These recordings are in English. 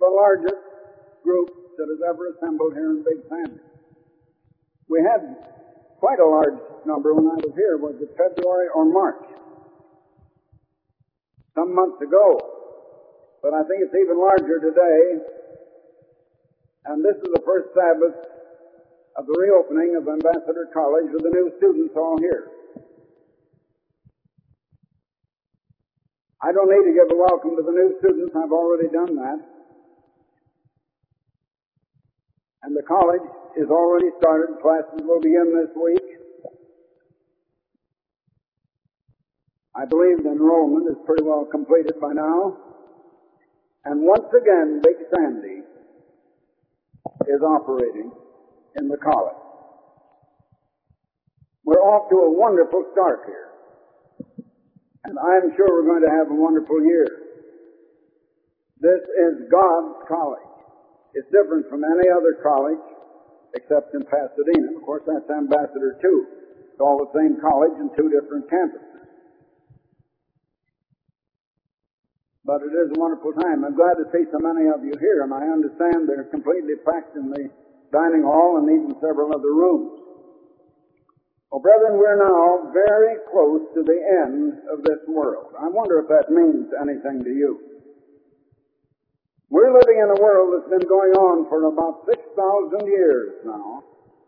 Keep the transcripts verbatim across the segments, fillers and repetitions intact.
the largest group that has ever assembled here in Big Sandy. We had quite a large number when I was here. Was it February or March? Some months ago. But I think it's even larger today. And this is the first Sabbath of the reopening of Ambassador College with the new students all here. I don't need to give a welcome to the new students. I've already done that. And the college is already started. Classes will begin this week. I believe the enrollment is pretty well completed by now. And once again, Big Sandy is operating in the college. We're off to a wonderful start here. And I'm sure we're going to have a wonderful year. This is God's college. It's different from any other college except in Pasadena. Of course, that's Ambassador too. It's all the same college in two different campuses. But it is a wonderful time. I'm glad to see so many of you here, and I understand they're completely packed in the dining hall and even several other rooms. Well, brethren, we're now very close to the end of this world. I wonder if that means anything to you. We're living in a world that's been going on for about six thousand years now.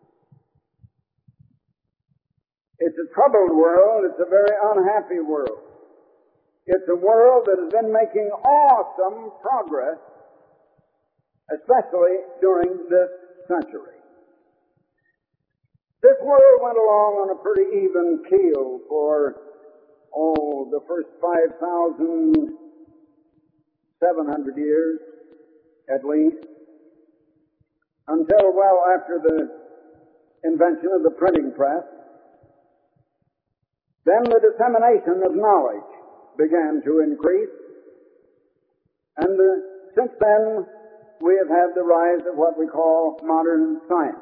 It's a troubled world. It's a very unhappy world. It's a world that has been making awesome progress, especially during this century. This world went along on a pretty even keel for, oh, the first five thousand seven hundred years, at least, until well after the invention of the printing press. Then the dissemination of knowledge began to increase, and uh, since then we have had the rise of what we call modern science.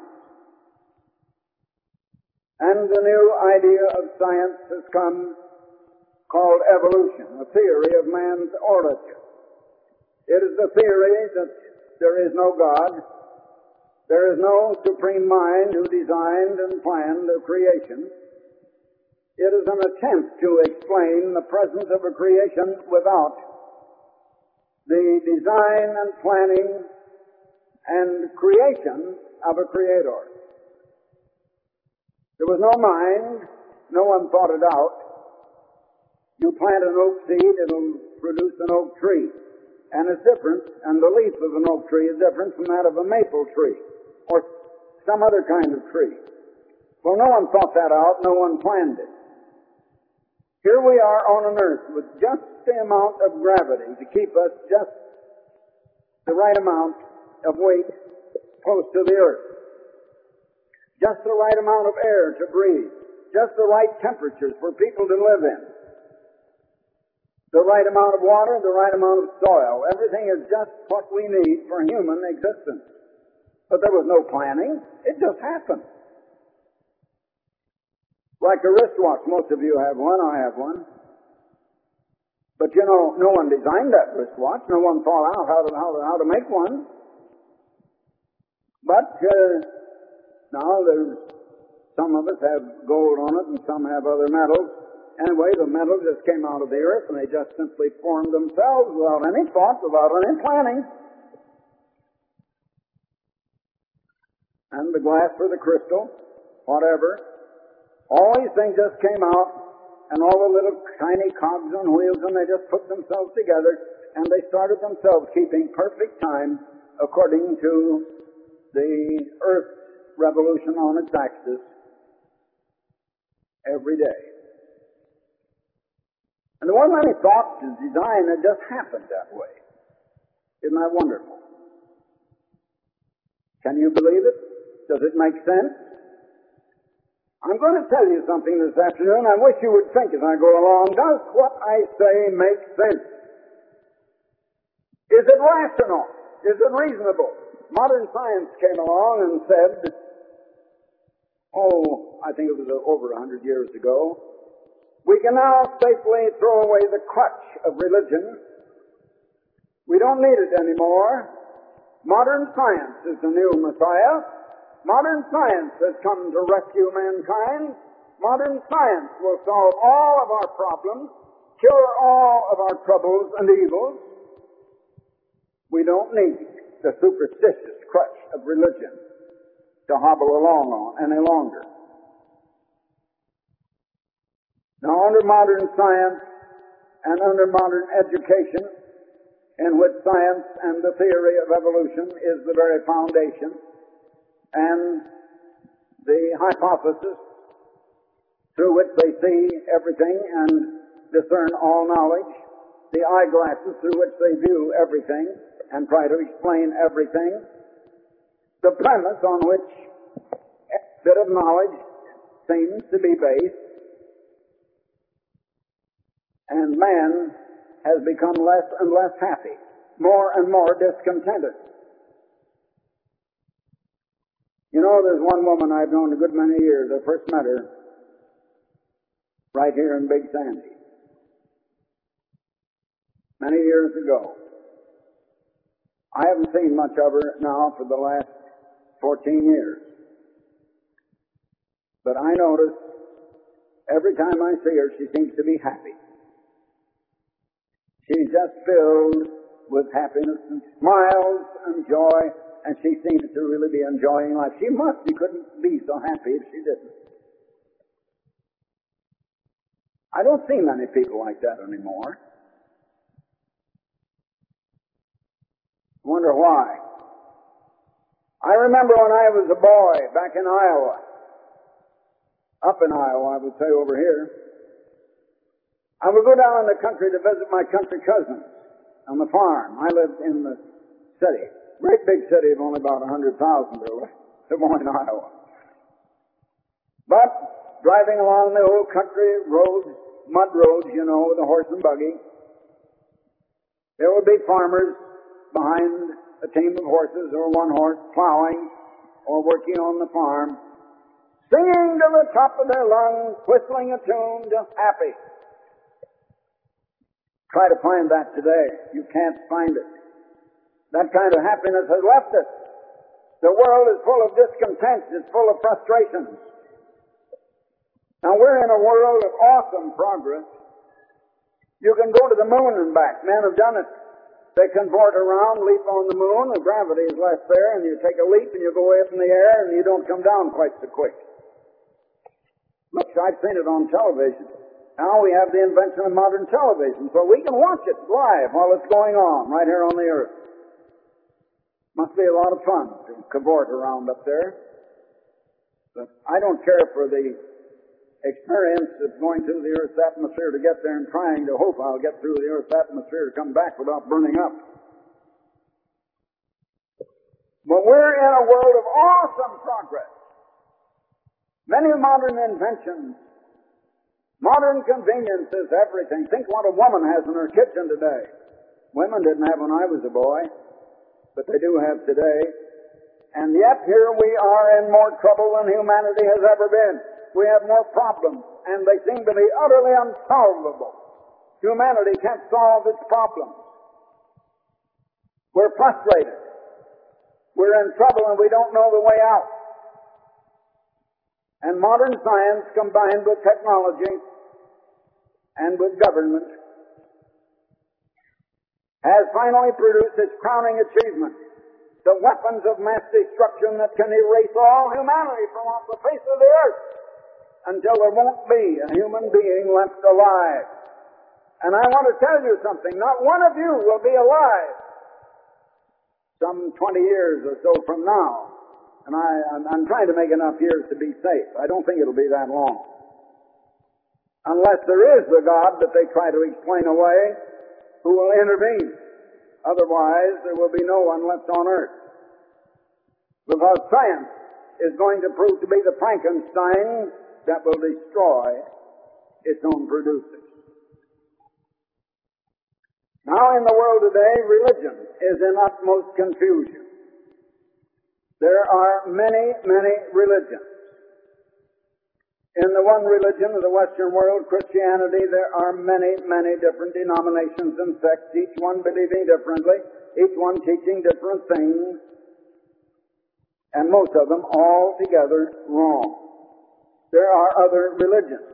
And the new idea of science has come called evolution, a theory of man's origin. It is the theory that there is no God, there is no supreme mind who designed and planned the creation. It is an attempt to explain the presence of a creation without the design and planning and creation of a creator. There was no mind. No one thought it out. You plant an oak seed, it'll produce an oak tree. And it's different, and the leaf of an oak tree is different from that of a maple tree or some other kind of tree. Well, no one thought that out. No one planned it. Here we are on an earth with just the amount of gravity to keep us just the right amount of weight close to the earth. Just the right amount of air to breathe. Just the right temperatures for people to live in. The right amount of water, the right amount of soil. Everything is just what we need for human existence. But there was no planning. It just happened. Like a wristwatch. Most of you have one. I have one. But you know, no one designed that wristwatch. No one thought out how to, how to, how to make one. But uh, now there's, some of us have gold on it and some have other metals. Anyway, the metals just came out of the earth and they just simply formed themselves without any thought, without any planning. And the glass for the crystal, whatever. All these things just came out, and all the little tiny cogs on wheels, and they just put themselves together, and they started themselves keeping perfect time according to the Earth's revolution on its axis every day. And there wasn't any thought to design, it just happened that way. Isn't that wonderful? Can you believe it? Does it make sense? I'm going to tell you something this afternoon. I wish you would think as I go along. Does what I say make sense? Is it rational? Is it reasonable? Modern science came along and said, oh, I think it was over a hundred years ago, we can now safely throw away the crutch of religion. We don't need it anymore. Modern science is the new Messiah. Modern science has come to rescue mankind. Modern science will solve all of our problems, cure all of our troubles and evils. We don't need the superstitious crutch of religion to hobble along on any longer. Now, under modern science and under modern education, in which science and the theory of evolution is the very foundation, and the hypothesis through which they see everything and discern all knowledge, the eyeglasses through which they view everything and try to explain everything, the premise on which a bit of knowledge seems to be based, and man has become less and less happy, more and more discontented. You know, there's one woman I've known a good many years. I first met her right here in Big Sandy, many years ago. I haven't seen much of her now for the last fourteen years. But I notice every time I see her, she seems to be happy. She's just filled with happiness and smiles and joy, and she seems to really be enjoying life. She must, she couldn't be so happy if she didn't. I don't see many people like that anymore. I wonder why. I remember when I was a boy back in Iowa, up in Iowa, I would say over here, I would go down in the country to visit my country cousins on the farm. I lived in the city, great big city of only about one hundred thousand or less, Des Moines, Iowa. But driving along the old country roads, mud roads, you know, with a horse and buggy, there would be farmers behind a team of horses or one horse plowing or working on the farm, singing to the top of their lungs, whistling a tune, just happy. Try to find that today. You can't find it. That kind of happiness has left us. The world is full of discontent. It's full of frustrations. Now, we're in a world of awesome progress. You can go to the moon and back. Men have done it. They convert around, leap on the moon. The gravity is less there, and you take a leap, and you go way up in the air, and you don't come down quite so quick. Look, I've seen it on television. Now we have the invention of modern television, so we can watch it live while it's going on right here on the earth. Must be a lot of fun to cavort around up there. But I don't care for the experience of going through the Earth's atmosphere to get there and trying to hope I'll get through the Earth's atmosphere to come back without burning up. But we're in a world of awesome progress. Many modern inventions, modern conveniences, everything. Think what a woman has in her kitchen today. Women didn't have when I was a boy, but they do have today. And yet here we are in more trouble than humanity has ever been. We have more problems, and they seem to be utterly unsolvable. Humanity can't solve its problems. We're frustrated. We're in trouble and we don't know the way out. And modern science combined with technology and with government has finally produced its crowning achievement, the weapons of mass destruction that can erase all humanity from off the face of the earth until there won't be a human being left alive. And I want to tell you something, not one of you will be alive some twenty years or so from now. And I, I'm, I'm trying to make enough years to be safe. I don't think it'll be that long. Unless there is the God that they try to explain away who will intervene. Otherwise, there will be no one left on earth. Because science is going to prove to be the Frankenstein that will destroy its own producers. Now in the world today, religion is in utmost confusion. There are many, many religions. In the one religion of the Western world, Christianity, there are many, many different denominations and sects, each one believing differently, each one teaching different things, and most of them altogether wrong. There are other religions.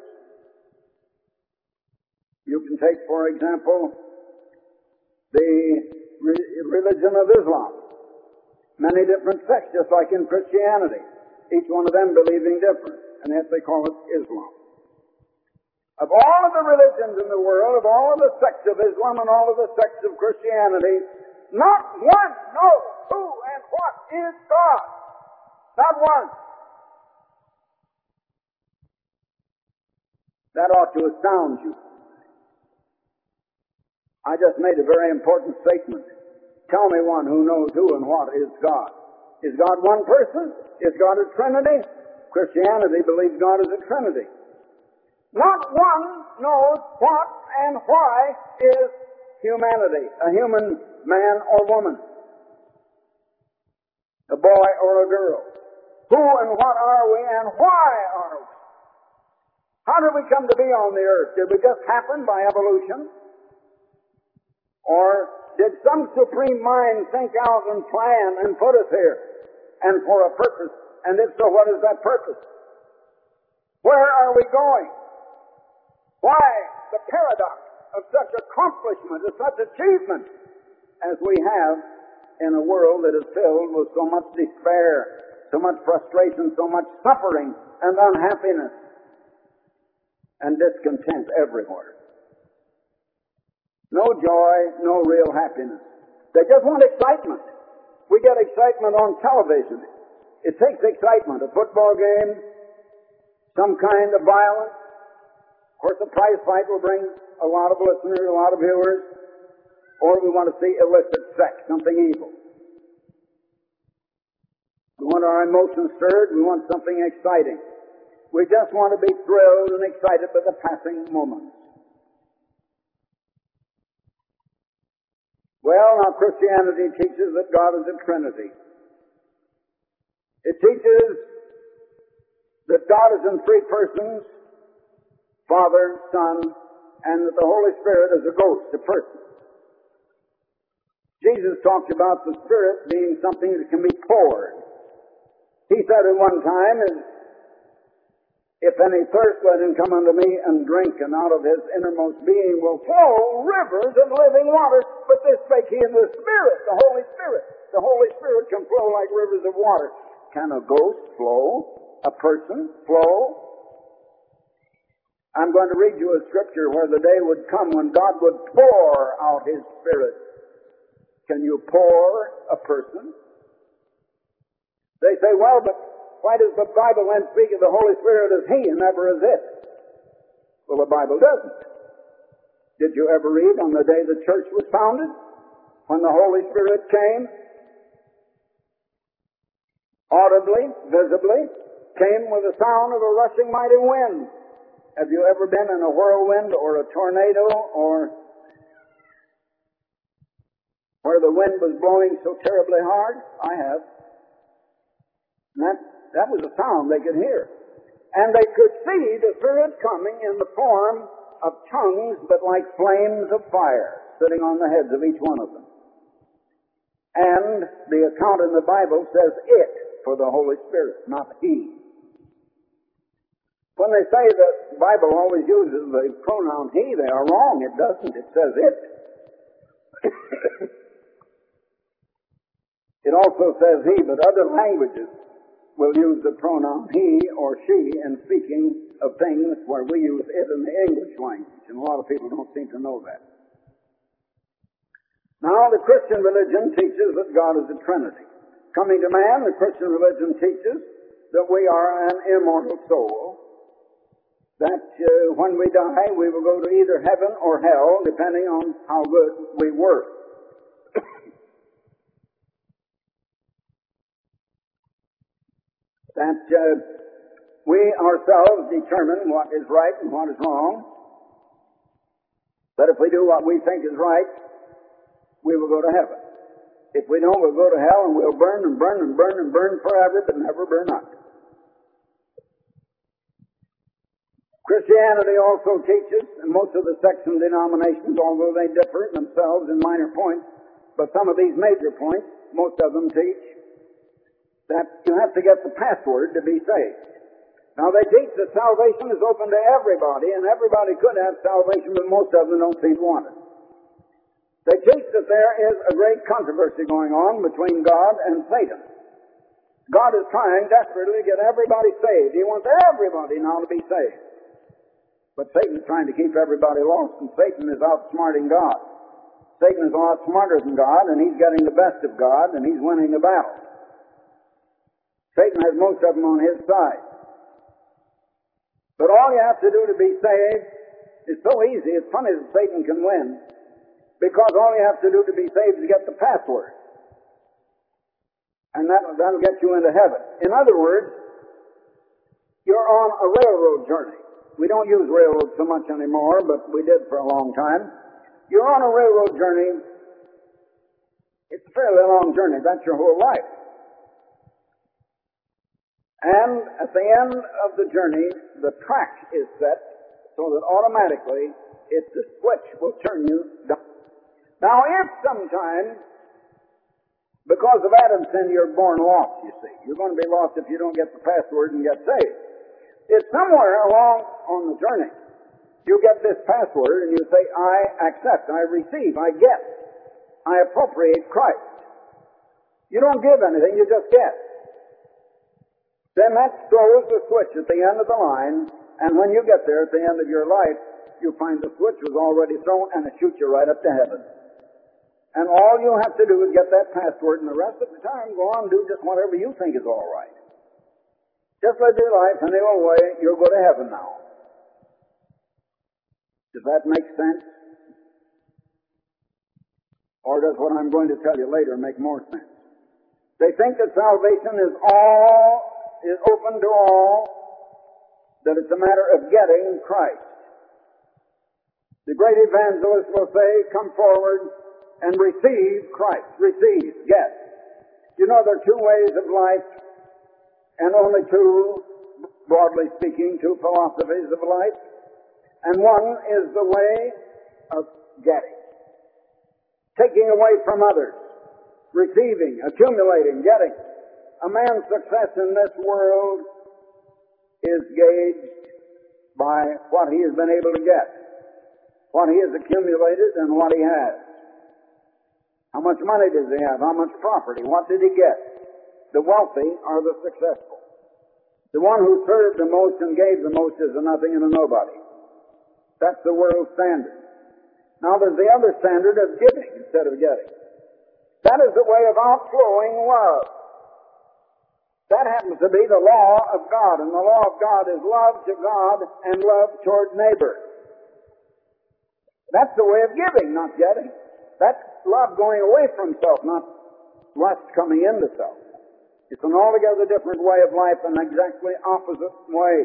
You can take, for example, the re- religion of Islam. Many different sects, just like in Christianity. Each one of them believing different, and yet they call it Islam. Of all of the religions in the world, of all of the sects of Islam and all of the sects of Christianity, not one knows who and what is God. Not one. That ought to astound you. I just made a very important statement. Tell me one who knows who and what is God. Is God one person? Is God a Trinity? Christianity believes God is a Trinity. Not one knows what and why is humanity, a human man or woman, a boy or a girl. Who and what are we and why are we? How did we come to be on the earth? Did we just happen by evolution? Or did some supreme mind think out and plan and put us here and for a purpose? And if so, what is that purpose? Where are we going? Why the paradox of such accomplishment, of such achievement as we have in a world that is filled with so much despair, so much frustration, so much suffering and unhappiness and discontent everywhere? No joy, no real happiness. They just want excitement. We get excitement on television. It takes excitement. A football game, some kind of violence. Of course, a prize fight will bring a lot of listeners, a lot of viewers. Or we want to see illicit sex, something evil. We want our emotions stirred. We want something exciting. We just want to be thrilled and excited by the passing moments. Well, now Christianity teaches that God is a Trinity. It teaches that God is in three persons, Father, Son, and that the Holy Spirit is a ghost, a person. Jesus talked about the Spirit being something that can be poured. He said at one time, if any thirst, let him come unto me and drink, and out of his innermost being will flow rivers of living water. But this spake he in the Spirit, the Holy Spirit. The Holy Spirit can flow like rivers of water. Can a ghost flow? A person flow? I'm going to read you a scripture where the day would come when God would pour out his Spirit. Can you pour a person? They say, well, but why does the Bible then speak of the Holy Spirit as He and never as It? Well, the Bible doesn't. Did you ever read on the day the church was founded? When the Holy Spirit came? Audibly, visibly, came with the sound of a rushing mighty wind. Have you ever been in a whirlwind or a tornado or where the wind was blowing so terribly hard? I have. And that, that was a sound they could hear. And they could see the Spirit coming in the form of tongues, but like flames of fire, sitting on the heads of each one of them. And the account in the Bible says it for the Holy Spirit, not He. When they say that the Bible always uses the pronoun He, they are wrong. It doesn't. It says it. It also says He, but other languages will use the pronoun he or she in speaking of things where we use it in the English language. And a lot of people don't seem to know that. Now, the Christian religion teaches that God is a Trinity. Coming to man, the Christian religion teaches that we are an immortal soul, that uh, when we die, we will go to either heaven or hell, depending on how good we were. That uh, we ourselves determine what is right and what is wrong. That if we do what we think is right, we will go to heaven. If we don't, we'll go to hell and we'll burn and burn and burn and burn forever, but never burn up. Christianity also teaches, and most of the sects and denominations, although they differ themselves in minor points, But some of these major points, most of them teach that you have to get the password to be saved. Now they teach that salvation is open to everybody, and everybody could have salvation, but most of them don't seem to want it. They teach that there is a great controversy going on between God and Satan. God is trying desperately to get everybody saved. He wants everybody now to be saved. But Satan is trying to keep everybody lost, and Satan is outsmarting God. Satan is a lot smarter than God, and he's getting the best of God, and he's winning the battle. Satan has most of them on his side. But all you have to do to be saved is so easy. It's funny that Satan can win, because all you have to do to be saved is get the password. And that, that'll get you into heaven. In other words, you're on a railroad journey. We don't use railroads so much anymore, but we did for a long time. You're on a railroad journey. It's a fairly long journey. That's your whole life. And at the end of the journey, the track is set so that automatically it's the switch will turn you down. Now, if sometime, because of Adam's sin, you're born lost, you see. You're going to be lost if you don't get the password and get saved. If somewhere along on the journey you get this password and you say, I accept, I receive, I get, I appropriate Christ. You don't give anything, you just get. Then that throws the switch at the end of the line, and when you get there at the end of your life, you find the switch was already thrown and it shoots you right up to heaven. And all you have to do is get that password, and the rest of the time go on and do just whatever you think is all right. Just live your life any old way, you'll go to heaven now. Does that make sense? Or does what I'm going to tell you later make more sense? They think that salvation is all, is open to all, that it's a matter of getting Christ. The great evangelist will say, come forward and receive Christ. Receive, get. You know, there are two ways of life, and only two, broadly speaking, two philosophies of life. And one is the way of getting. Taking away from others. Receiving, accumulating, getting. A man's success in this world is gauged by what he has been able to get. What he has accumulated and what he has. How much money does he have? How much property? What did he get? The wealthy are the successful. The one who served the most and gave the most is a nothing and a nobody. That's the world standard. Now there's the other standard of giving instead of getting. That is the way of outflowing love. That happens to be the law of God, and the law of God is love to God and love toward neighbor. That's the way of giving, not getting. That's love going away from self, not lust coming into self. It's an altogether different way of life, an exactly opposite way.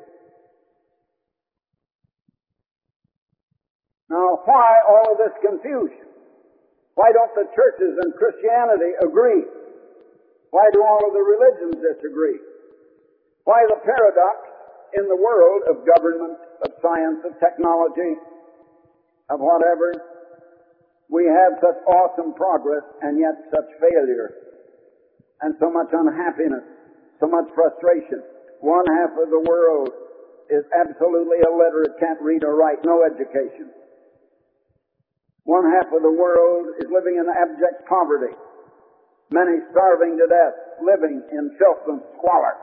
Now, why all of this confusion? Why don't the churches and Christianity agree? Why do all of the religions disagree? Why the paradox in the world of government, of science, of technology, of whatever? We have such awesome progress and yet such failure and so much unhappiness, so much frustration. One half of the world is absolutely illiterate, can't read or write, no education. One half of the world is living in abject poverty. Many starving to death, living in filth and squalor.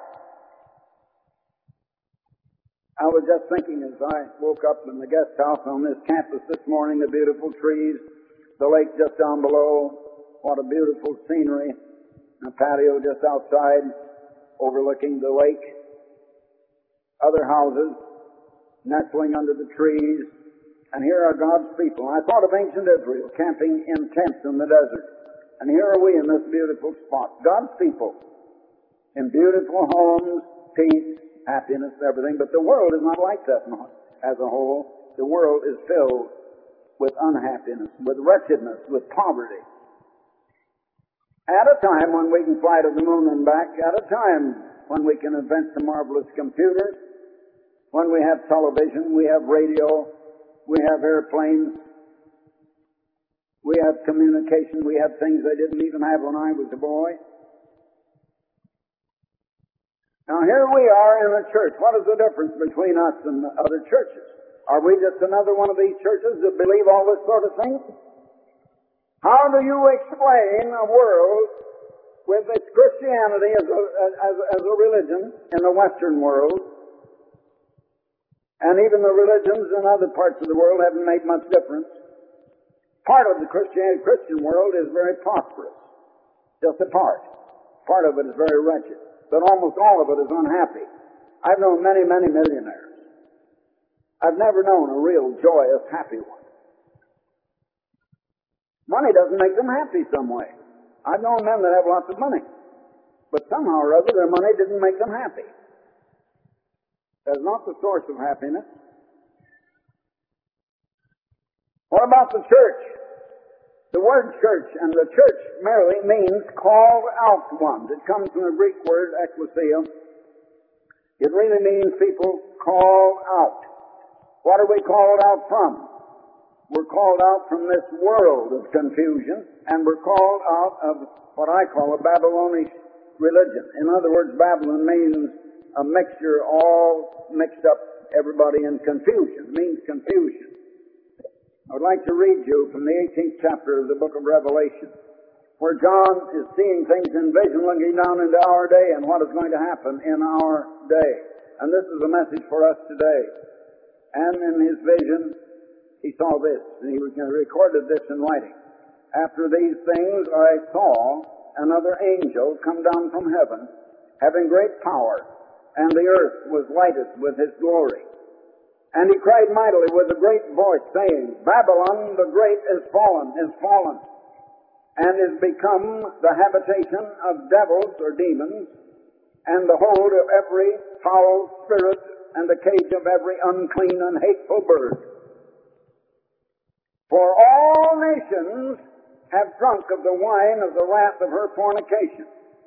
I was just thinking as I woke up in the guest house on this campus this morning, the beautiful trees, the lake just down below, what a beautiful scenery, and a patio just outside overlooking the lake. Other houses nestling under the trees. And here are God's people. I thought of ancient Israel camping in tents in the desert. And here are we in this beautiful spot. God's people in beautiful homes, peace, happiness, everything. But the world is not like that as a whole. The world is filled with unhappiness, with wretchedness, with poverty. At a time when we can fly to the moon and back, at a time when we can invent the marvelous computer, when we have television, we have radio, we have airplanes. We have communication. We have things they didn't even have when I was a boy. Now here we are in a church. What is the difference between us and the other churches? Are we just another one of these churches that believe all this sort of thing? How do you explain a world with its Christianity as a, as, as a religion in the Western world, and even the religions in other parts of the world haven't made much difference? Part of the Christian, Christian world is very prosperous. Just a part. Part of it is very wretched. But almost all of it is unhappy. I've known many, many millionaires. I've never known a real joyous, happy one. Money doesn't make them happy some way. I've known men that have lots of money. But somehow or other, their money didn't make them happy. That's not the source of happiness. What about the church? The word church, and the church merely means called out ones. It comes from the Greek word ekklesia. It really means people called out. What are we called out from? We're called out from this world of confusion, and we're called out of what I call a Babylonish religion. In other words, Babylon means a mixture, all mixed up, everybody in confusion. It means confusion. I would like to read you from the eighteenth chapter of the book of Revelation, where John is seeing things in vision looking down into our day and what is going to happen in our day. And this is a message for us today. And in his vision, he saw this, and he recorded this in writing. After these things I saw another angel come down from heaven, having great power, and the earth was lighted with his glory. And he cried mightily with a great voice, saying, Babylon the great is fallen, is fallen, and is become the habitation of devils or demons, and the hold of every foul spirit, and the cage of every unclean and hateful bird. For all nations have drunk of the wine of the wrath of her fornication.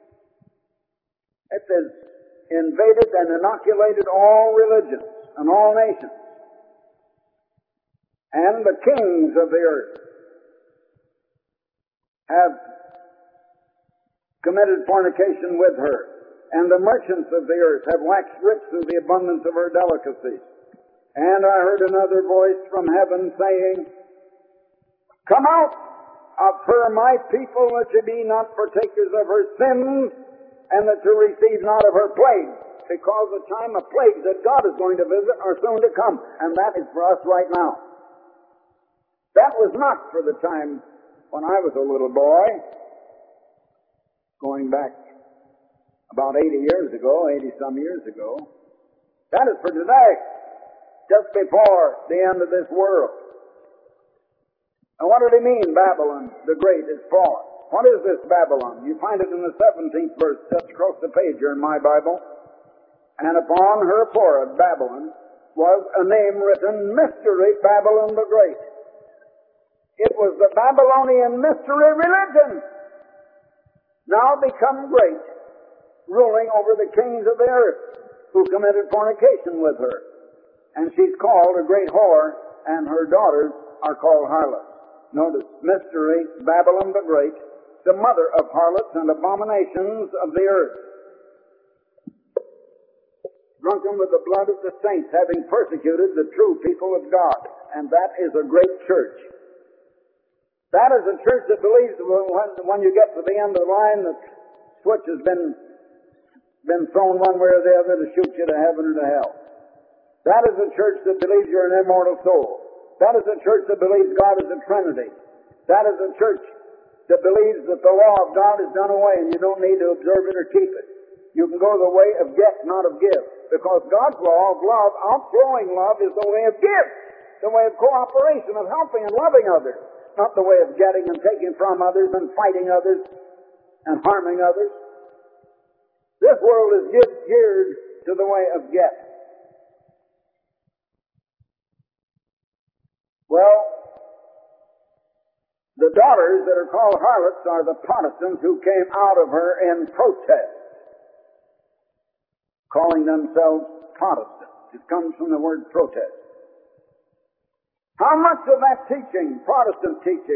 It has invaded and inoculated all religions and all nations. And the kings of the earth have committed fornication with her. And the merchants of the earth have waxed rich through the abundance of her delicacies. And I heard another voice from heaven saying, Come out of her, my people, that ye be not partakers of her sins, and that ye receive not of her plagues, because the time of plagues that God is going to visit are soon to come, and that is for us right now. That was not for the time when I was a little boy, going back about eighty years ago, eighty-some years ago. That is for today, just before the end of this world. Now, what did he mean, Babylon the great is fallen? What is this Babylon? You find it in the seventeenth verse, just across the page here in my Bible. And upon her forehead, Babylon, was a name written, Mystery Babylon the Great. It was the Babylonian mystery religion, now become great, ruling over the kings of the earth, who committed fornication with her. And she's called a great whore, and her daughters are called harlots. Notice, Mystery Babylon the Great, the mother of harlots and abominations of the earth, drunken with the blood of the saints, having persecuted the true people of God. And that is a great church. That is a church that believes when, when you get to the end of the line, the switch has been, been thrown one way or the other to shoot you to heaven or to hell. That is a church that believes you're an immortal soul. That is a church that believes God is a Trinity. That is a church that believes that the law of God is done away and you don't need to observe it or keep it. You can go the way of get, not of give. Because God's law of love, outflowing love, is the way of give. The way of cooperation, of helping and loving others. Not the way of getting and taking from others and fighting others and harming others. This world is geared to the way of get. Well, the daughters that are called harlots are the Protestants who came out of her in protest, calling themselves Protestants. It comes from the word protest. How much of that teaching, Protestant teaching,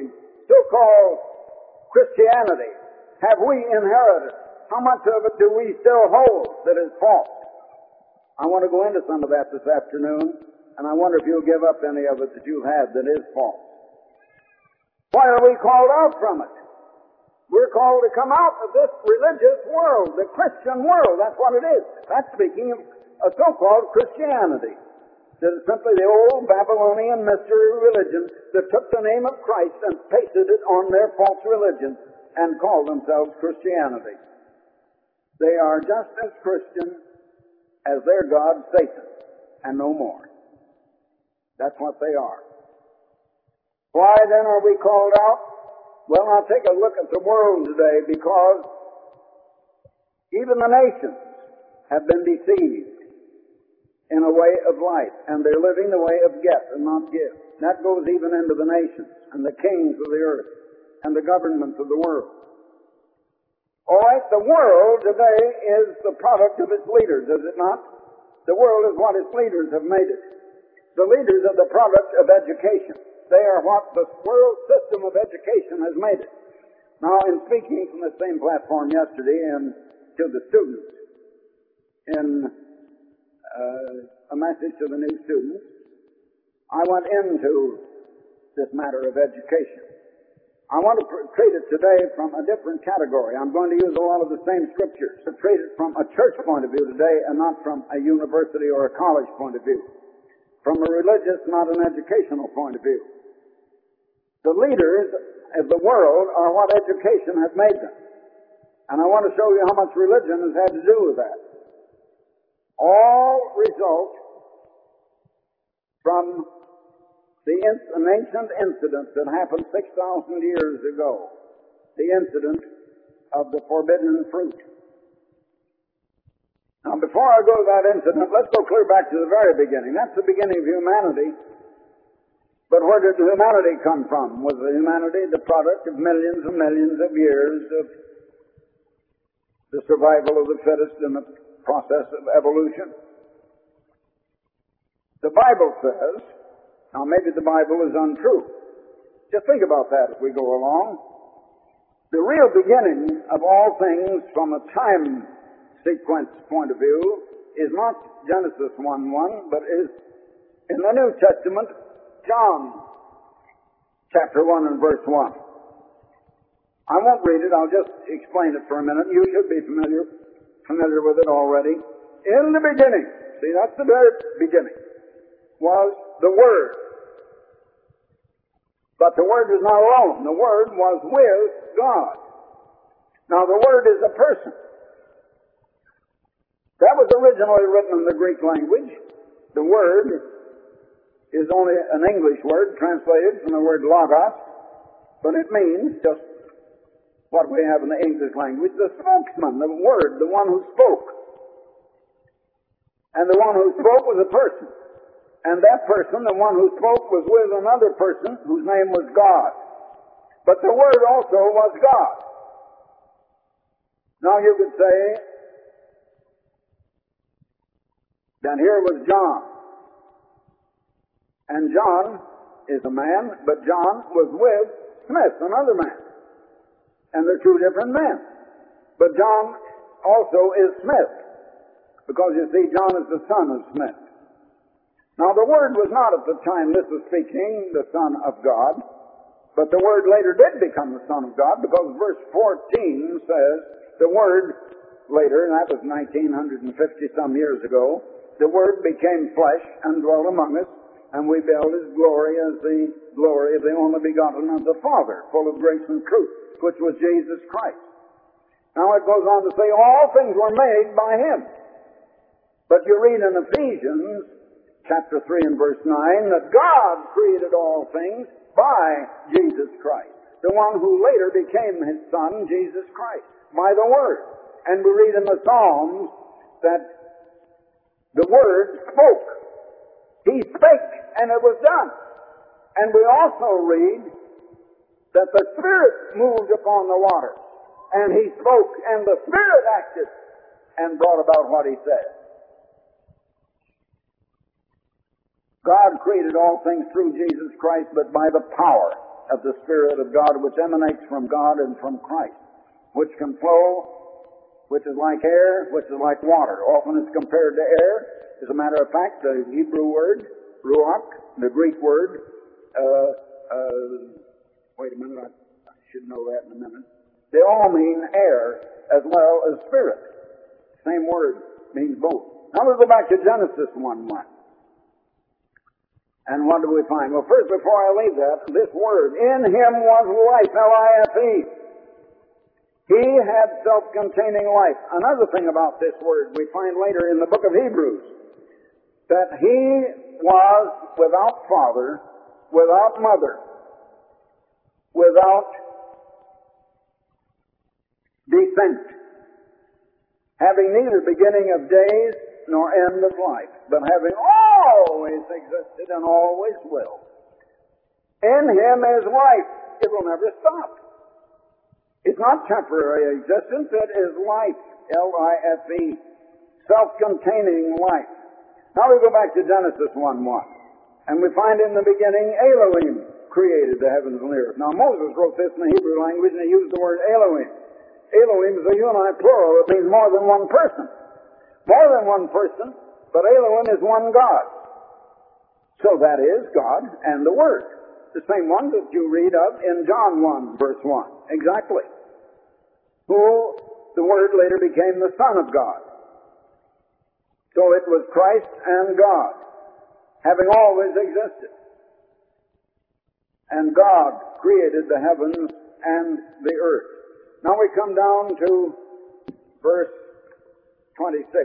so-called Christianity have we inherited? How much of it do we still hold that is false? I want to go into some of that this afternoon, and I wonder if you'll give up any of it that you've had that is false. Why are we called out from it? We're called to come out of this religious world, the Christian world. That's what it is. That's speaking of a so-called Christianity. That is simply the old Babylonian mystery religion that took the name of Christ and pasted it on their false religion and called themselves Christianity. They are just as Christian as their god Satan, and no more. That's what they are. Why then are we called out? Well, now take a look at the world today, because even the nations have been deceived in a way of life, and they're living the way of get and not give. That goes even into the nations and the kings of the earth and the governments of the world. All right, the world today is the product of its leaders, is it not? The world is what its leaders have made it. The leaders are the product of education. They are what the world system of education has made it. Now, in speaking from the same platform yesterday and to the students, in uh, a message to the new students, I went into this matter of education. I want to treat it today from a different category. I'm going to use a lot of the same scriptures to treat it from a church point of view today and not from a university or a college point of view. From a religious, not an educational point of view. The leaders of the world are what education has made them. And I want to show you how much religion has had to do with that. All result from the in- an ancient incident that happened six thousand years ago. The incident of the forbidden fruit. Now, before I go to that incident, let's go clear back to the very beginning. That's the beginning of humanity. But where did humanity come from? Was the humanity the product of millions and millions of years of the survival of the fittest in the process of evolution? The Bible says, now maybe the Bible is untrue. Just think about that as we go along. The real beginning of all things from a time sequence point of view is not Genesis one one, but is in the New Testament, John chapter one and verse one. I won't read it, I'll just explain it for a minute. You should be familiar familiar with it already. In the beginning, see, that's the very beginning, was the Word. But the Word was not alone. The Word was with God. Now, the Word is a person. That was originally written in the Greek language. The Word is only an English word translated from the word logos, but it means just what we have in the English language, the spokesman, the Word, the one who spoke. And the one who spoke was a person. And that person, the one who spoke, was with another person whose name was God. But the Word also was God. Now you could say, then here was John. And John is a man, but John was with Smith, another man. And they're two different men. But John also is Smith, because you see, John is the son of Smith. Now, the Word was not at the time this was speaking the Son of God, but the Word later did become the Son of God, because verse fourteen says, the Word later, and that was nineteen fifty some years ago, the Word became flesh and dwelt among us, and we beheld His glory as the glory of the only begotten of the Father, full of grace and truth, which was Jesus Christ. Now it goes on to say, all things were made by Him. But you read in Ephesians chapter three and verse nine that God created all things by Jesus Christ, the one who later became His Son, Jesus Christ, by the Word. And we read in the Psalms that the Word spoke. He spake, and it was done. And we also read that the Spirit moved upon the waters, and He spoke, and the Spirit acted and brought about what He said. God created all things through Jesus Christ, but by the power of the Spirit of God, which emanates from God and from Christ, which can flow, which is like air, which is like water. Often it's compared to air. As a matter of fact, the Hebrew word, ruach, the Greek word, uh, uh, wait a minute, I, I should know that in a minute. They all mean air as well as spirit. Same word means both. Now we'll go back to Genesis one one. And what do we find? Well, first, before I leave that, this word, in him was life, L I F E. He had self-containing life. Another thing about this word we find later in the book of Hebrews, that he was without father, without mother, without descent, having neither beginning of days nor end of life, but having always existed and always will. In him is life. It will never stop. It's not temporary existence, it is life, L I F E, self-containing life. Now we go back to Genesis one one, and we find in the beginning Elohim created the heavens and the earth. Now Moses wrote this in the Hebrew language, and he used the word Elohim. Elohim is a unite plural. It means more than one person. More than one person, but Elohim is one God. So that is God and the Word. The same one that you read of in John one, verse one. Exactly. Who, the Word later became the Son of God. So it was Christ and God, having always existed. And God created the heavens and the earth. Now we come down to verse twenty-six.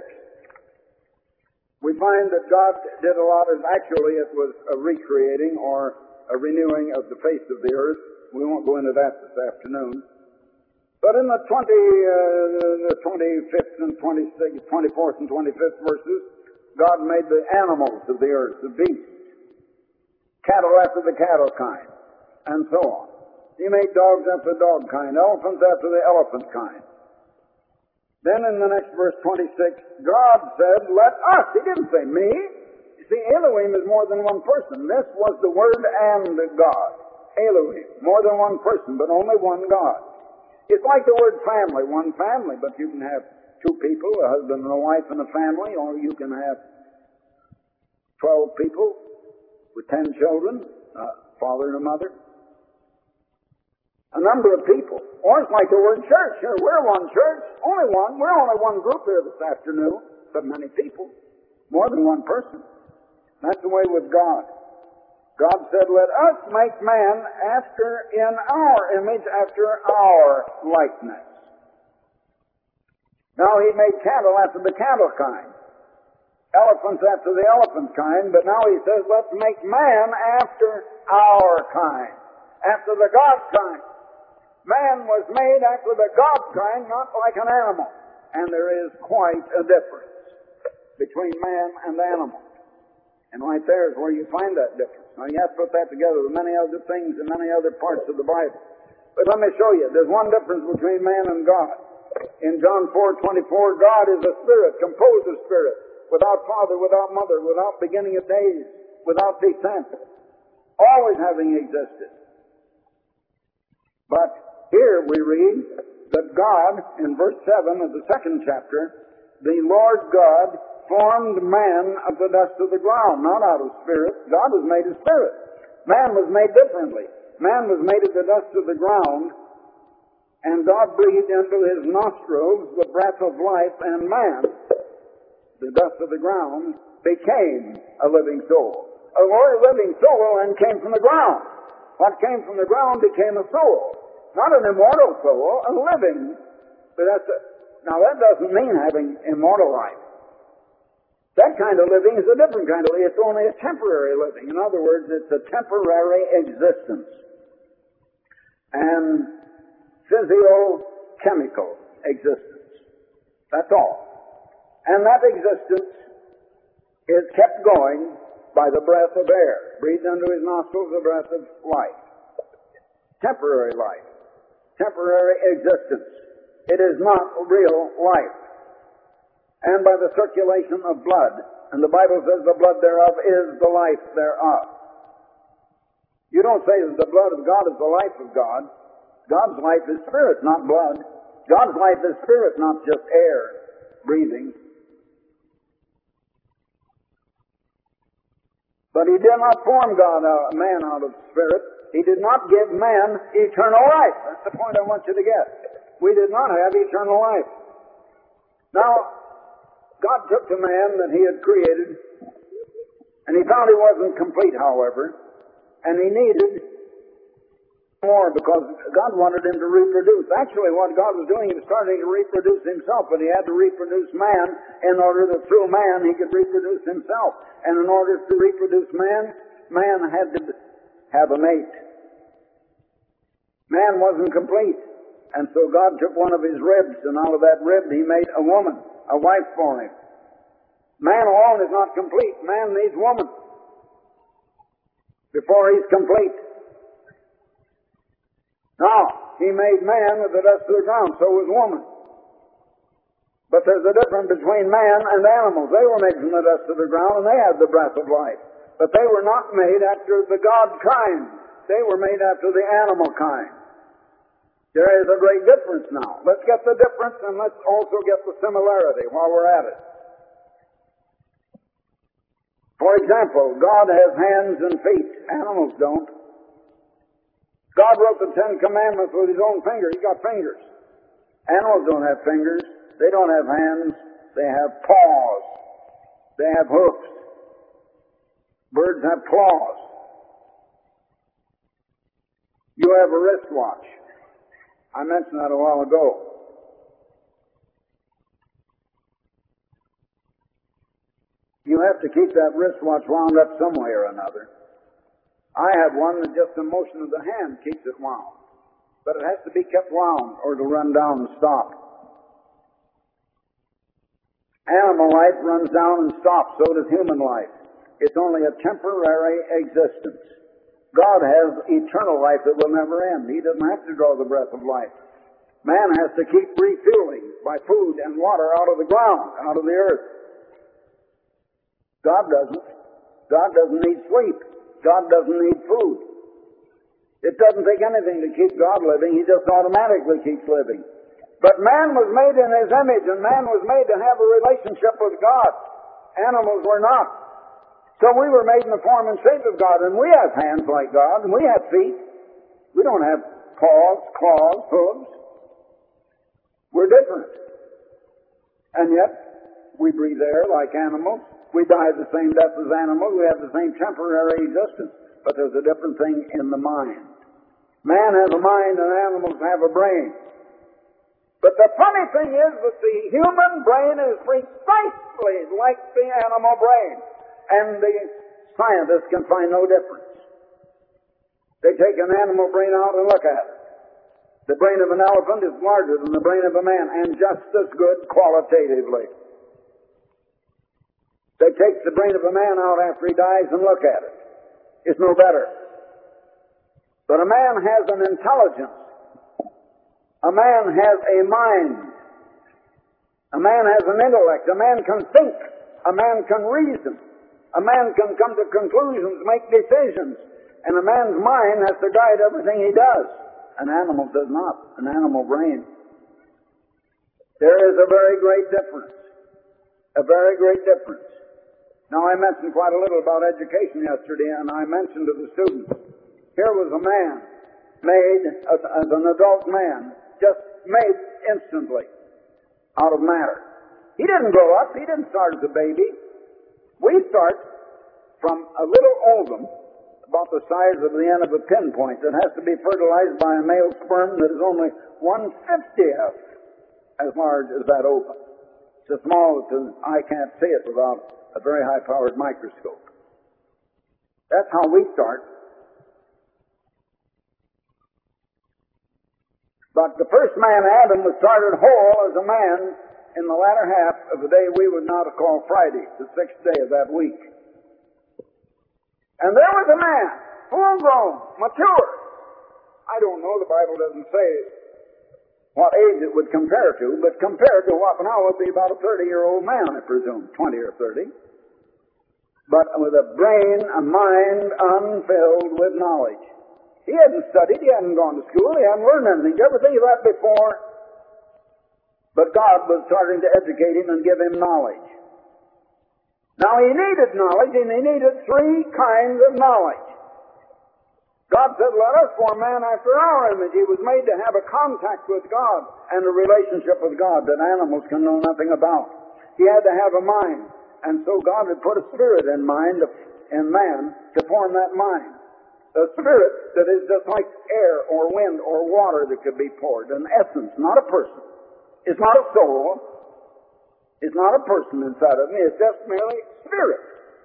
We find that God did a lot of, actually it was a recreating or a renewing of the face of the earth. We won't go into that this afternoon. But in the twenty, uh, the twenty-fifth and twenty-sixth, twenty-fourth and twenty-fifth verses, God made the animals of the earth, the beasts, cattle after the cattle kind, and so on. He made dogs after the dog kind, elephants after the elephant kind. Then in the next verse twenty-six, God said, let us. He didn't say me. You see, Elohim is more than one person. This was the Word and God. Elohim, more than one person, but only one God. It's like the word family, one family, but you can have two people, a husband and a wife and a family, or you can have twelve people with ten children, a father and a mother. A number of people. Or it's like the word church. Here, we're one church, only one. We're only one group here this afternoon, but many people. More than one person. That's the way with God. God said, let us make man after, in our image, after our likeness. Now he made cattle after the cattle kind. Elephants after the elephant kind, but now he says, let's make man after our kind. After the God kind. Man was made after the God kind, not like an animal. And there is quite a difference between man and animal. And right there is where you find that difference. Now you have to put that together with many other things in many other parts of the Bible. But let me show you, there's one difference between man and God. In John four twenty-four, God is a spirit, composed of spirit, without father, without mother, without beginning of days, without descent, always having existed. But here we read that God, in verse seven of the second chapter, the Lord God formed man of the dust of the ground, not out of spirit. God was made of spirit. Man was made differently. Man was made of the dust of the ground, and God breathed into his nostrils the breath of life, and man, the dust of the ground, became a living soul. A living soul and came from the ground. What came from the ground became a soul. Not an immortal soul, a living. But that's a, now that doesn't mean having immortal life. That kind of living is a different kind of living. It's only a temporary living. In other words, it's a temporary existence. And physio-chemical existence. That's all. And that existence is kept going by the breath of air. Breathed into his nostrils the breath of life. Temporary life. Temporary existence. It is not real life. And by the circulation of blood. And the Bible says the blood thereof is the life thereof. You don't say that the blood of God is the life of God. God's life is spirit, not blood. God's life is spirit, not just air, breathing. But He did not form God, uh, man out of spirit. He did not give man eternal life. That's the point I want you to get. We did not have eternal life. Now, God took the man that He had created, and He found he wasn't complete, however, and He needed more because God wanted him to reproduce. Actually, what God was doing, He was starting to reproduce Himself, but He had to reproduce man in order that through man He could reproduce Himself. And in order to reproduce man, man had to have a mate. Man wasn't complete. And so God took one of his ribs, and out of that rib He made a woman, a wife for him. Man alone is not complete. Man needs woman before he's complete. Now, He made man of the dust of the ground, so was woman. But there's a difference between man and animals. They were made from the dust of the ground, and they had the breath of life. But they were not made after the God kind. They were made after the animal kind. There is a great difference now. Let's get the difference, and let's also get the similarity while we're at it. For example, God has hands and feet. Animals don't. God wrote the Ten Commandments with His own finger. He's got fingers. Animals don't have fingers. They don't have hands. They have paws. They have hoofs. Birds have claws. You have a wristwatch. I mentioned that a while ago. You have to keep that wristwatch wound up some way or another. I have one that just the motion of the hand keeps it wound. But it has to be kept wound or it'll run down and stop. Animal life runs down and stops, so does human life. It's only a temporary existence. God has eternal life that will never end. He doesn't have to draw the breath of life. Man has to keep refueling by food and water out of the ground, out of the earth. God doesn't. God doesn't need sleep. God doesn't need food. It doesn't take anything to keep God living. He just automatically keeps living. But man was made in His image, and man was made to have a relationship with God. Animals were not. So we were made in the form and shape of God, and we have hands like God, and we have feet. We don't have paws, claws, hooves. We're different. And yet, we breathe air like animals. We die the same death as animals. We have the same temporary existence. But there's a different thing in the mind. Man has a mind and animals have a brain. But the funny thing is that the human brain is precisely like the animal brain. And the scientists can find no difference. They take an animal brain out and look at it. The brain of an elephant is larger than the brain of a man, and just as good qualitatively. They take the brain of a man out after he dies and look at it. It's no better. But a man has an intelligence. A man has a mind. A man has an intellect. A man can think. A man can reason. A man can come to conclusions, make decisions. And a man's mind has to guide everything he does. An animal does not. An animal brain. There is a very great difference. A very great difference. Now, I mentioned quite a little about education yesterday, and I mentioned to the students, here was a man made as, as an adult man, just made instantly out of matter. He didn't grow up. He didn't start as a baby. We start from a little ovum, about the size of the end of a pinpoint, that has to be fertilized by a male sperm that is only one fiftieth as large as that ovum. It's so small that the eye can't see it without a very high-powered microscope. That's how we start. But the first man, Adam, was started whole as a man in the latter half of the day we would now call Friday, the sixth day of that week. And there was a man, full-grown, mature. I don't know, the Bible doesn't say what age it would compare to, but compared to what now would be about a thirty-year-old man, I presume, twenty or thirty. but with a brain, a mind unfilled with knowledge. He hadn't studied, he hadn't gone to school, he hadn't learned anything. Did you ever think of that before? But God was starting to educate him and give him knowledge. Now he needed knowledge, and he needed three kinds of knowledge. God said, let us form man after our image. He was made to have a contact with God and a relationship with God that animals can know nothing about. He had to have a mind. And so God had put a spirit in mind, in man, to form that mind. A spirit that is just like air or wind or water that could be poured. An essence, not a person. It's not a soul. It's not a person inside of me. It's just merely spirit.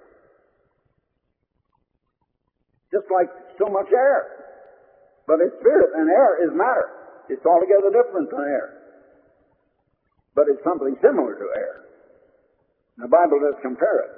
Just like so much air. But it's spirit, and air is matter. It's altogether different than air. But it's something similar to air. The Bible does compare it.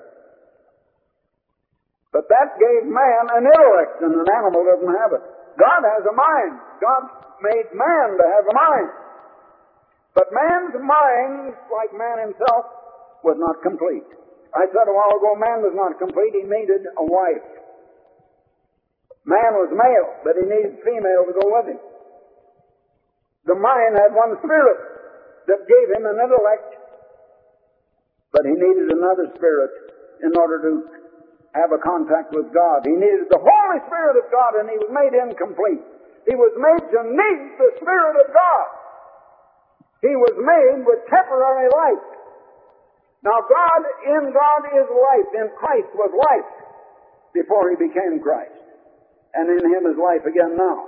But that gave man an intellect, and an animal doesn't have it. God has a mind. God made man to have a mind. But man's mind, like man himself, was not complete. I said a while ago, man was not complete. He needed a wife. Man was male, but he needed female to go with him. The mind had one spirit that gave him an intellect, but he needed another spirit in order to have a contact with God. He needed the Holy Spirit of God, and he was made incomplete. He was made to need the Spirit of God. He was made with temporary life. Now God, in God is life. In Christ was life before he became Christ. And in him is life again now.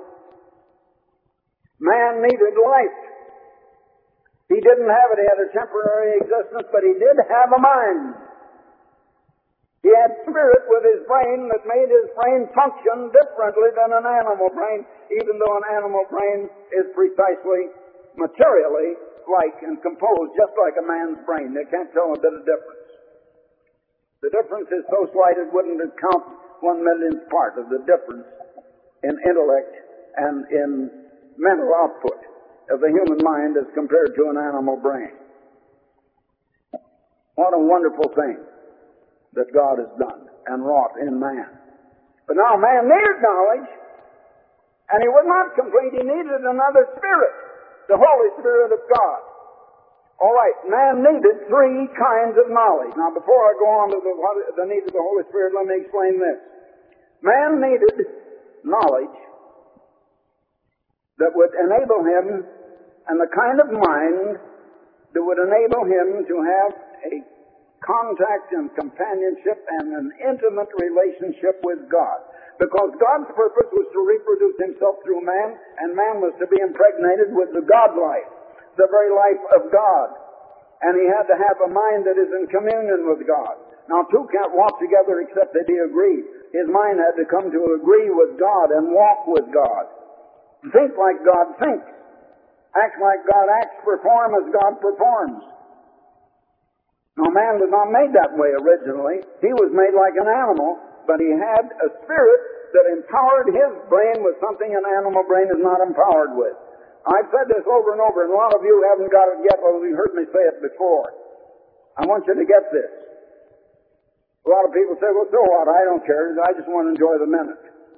Man needed life. He didn't have it. He had a temporary existence, but he did have a mind. He had spirit with his brain that made his brain function differently than an animal brain, even though an animal brain is precisely, materially like and composed just like a man's brain. They can't tell a bit of difference. The difference is so slight it wouldn't count one millionth part of the difference in intellect and in mental output of the human mind as compared to an animal brain. What a wonderful thing that God has done and wrought in man. But now man needed knowledge, and he was not complete. He needed another spirit, the Holy Spirit of God. All right, man needed three kinds of knowledge. Now before I go on to the, the need of the Holy Spirit, let me explain this. Man needed knowledge that would enable him, and the kind of mind that would enable him to have a contact and companionship and an intimate relationship with God. Because God's purpose was to reproduce himself through man, and man was to be impregnated with the God life, the very life of God. And he had to have a mind that is in communion with God. Now, two can't walk together except they be agreed. His mind had to come to agree with God and walk with God. Think like God thinks. Act like God acts. Perform as God performs. Now, man was not made that way originally. He was made like an animal, but he had a spirit that empowered his brain with something an animal brain is not empowered with. I've said this over and over, and a lot of you haven't got it yet, although you heard me say it before. I want you to get this. A lot of people say, well, so what? I don't care. I just want to enjoy the minute.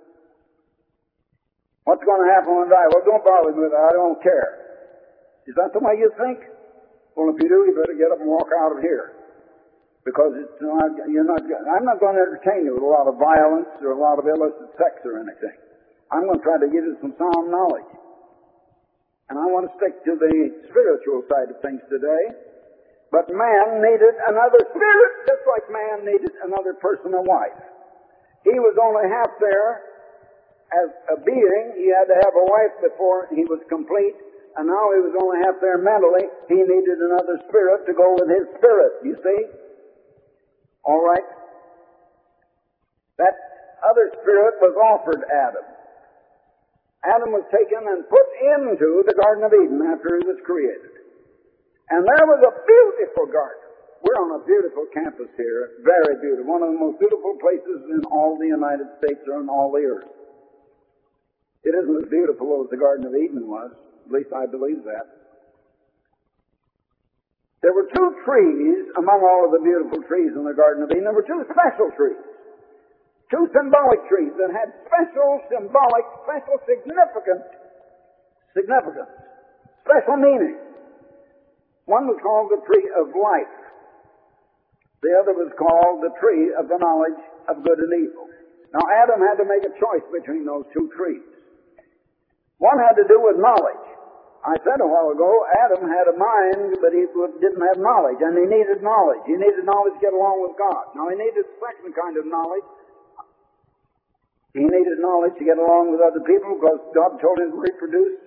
What's going to happen when I die? Well, don't bother me with that. I don't care. Is that the way you think? Well, if you do, you better get up and walk out of here. Because it's not, you're not, I'm not going to entertain you with a lot of violence or a lot of illicit sex or anything. I'm going to try to give you some sound knowledge. And I want to stick to the spiritual side of things today. But man needed another spirit, just like man needed another person, a wife. He was only half there as a being. He had to have a wife before he was complete. And now he was only half there mentally. He needed another spirit to go with his spirit, you see? All right? That other spirit was offered Adam. Adam was taken and put into the Garden of Eden after he was created. And there was a beautiful garden. We're on a beautiful campus here. Very beautiful. One of the most beautiful places in all the United States or in all the earth. It isn't as beautiful as the Garden of Eden was. At least I believe that. There were two trees among all of the beautiful trees in the Garden of Eden. There were two special trees. Two symbolic trees that had special symbolic, special significant significance, special meaning. One was called the tree of life. The other was called the tree of the knowledge of good and evil. Now Adam had to make a choice between those two trees. One had to do with knowledge. I said a while ago, Adam had a mind, but he didn't have knowledge, and he needed knowledge. He needed knowledge to get along with God. Now he needed the second kind of knowledge. He needed knowledge to get along with other people because God told him to reproduce,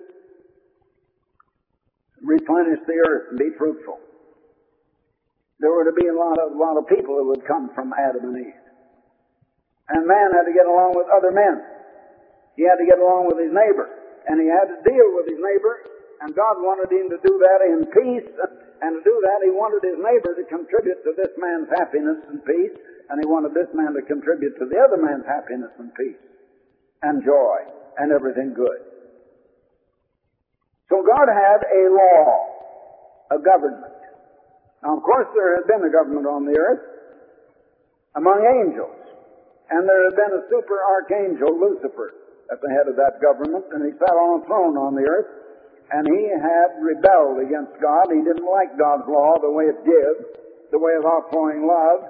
replenish the earth, and be fruitful. There were to be a lot of, lot of people that would come from Adam and Eve. And man had to get along with other men. He had to get along with his neighbor. And he had to deal with his neighbor. And God wanted him to do that in peace. And to do that, he wanted his neighbor to contribute to this man's happiness and peace. And he wanted this man to contribute to the other man's happiness and peace. And joy. And everything good. So God had a law. A government. Now, of course, there had been a government on the earth among angels. And there had been a super archangel, Lucifer, at the head of that government, and he sat on a throne on the earth, and he had rebelled against God. He didn't like God's law, the way it gives, the way of outflowing love.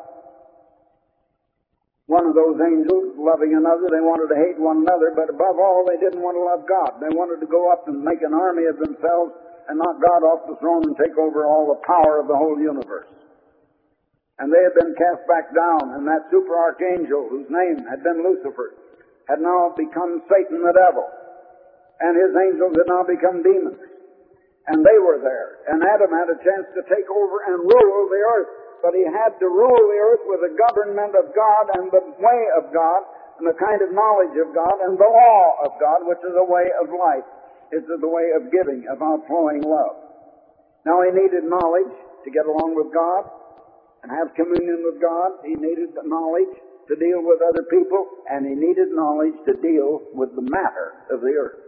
One of those angels loving another, they wanted to hate one another, but above all, they didn't want to love God. They wanted to go up and make an army of themselves and knock God off the throne and take over all the power of the whole universe. And they had been cast back down, and that super archangel, whose name had been Lucifer, had now become Satan the devil. And his angels had now become demons. And they were there. And Adam had a chance to take over and rule the earth. But he had to rule the earth with the government of God and the way of God and the kind of knowledge of God and the law of God, which is a way of life. It's the way of giving, of outflowing love. Now he needed knowledge to get along with God and have communion with God. He needed the knowledge to deal with other people, and he needed knowledge to deal with the matter of the earth.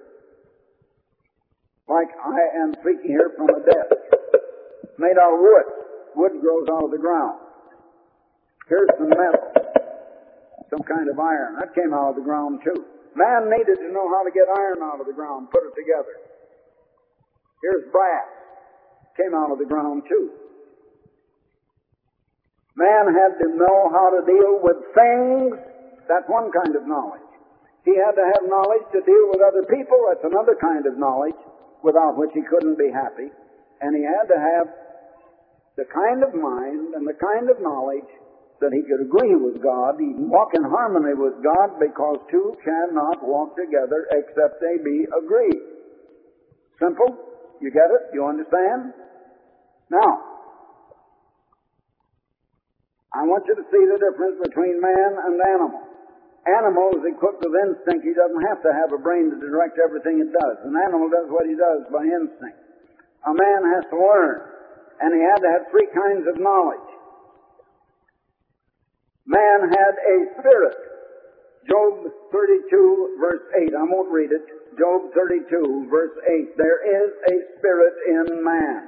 Like I am speaking here from a desk made out of wood. Wood grows out of the ground. Here's some metal, some kind of iron. That came out of the ground too. Man needed to know how to get iron out of the ground, put it together. Here's brass. Came out of the ground too. Man had to know how to deal with things. That's one kind of knowledge. He had to have knowledge to deal with other people. That's another kind of knowledge, without which he couldn't be happy. And he had to have the kind of mind and the kind of knowledge that he could agree with God, he can walk in harmony with God, because two cannot walk together except they be agreed. Simple? You get it? You understand? Now, I want you to see the difference between man and animal. Animal is equipped with instinct. He doesn't have to have a brain to direct everything it does. An animal does what he does by instinct. A man has to learn, and he had to have three kinds of knowledge. Man had a spirit. Job thirty-two, verse eight. I won't read it. Job thirty-two, verse eight. There is a spirit in man.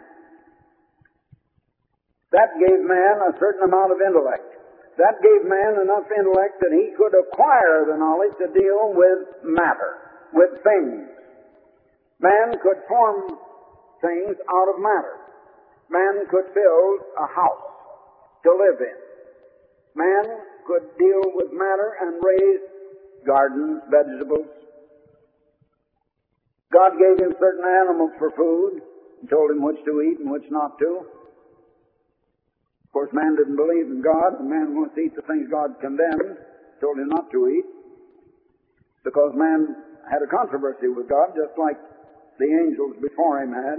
That gave man a certain amount of intellect. That gave man enough intellect that he could acquire the knowledge to deal with matter, with things. Man could form things out of matter. Man could build a house to live in. Man could deal with matter and raise gardens, vegetables. God gave him certain animals for food and told him which to eat and which not to. Of course, man didn't believe in God, and man wants to eat the things God condemned, told him not to eat, because man had a controversy with God, just like the angels before him had.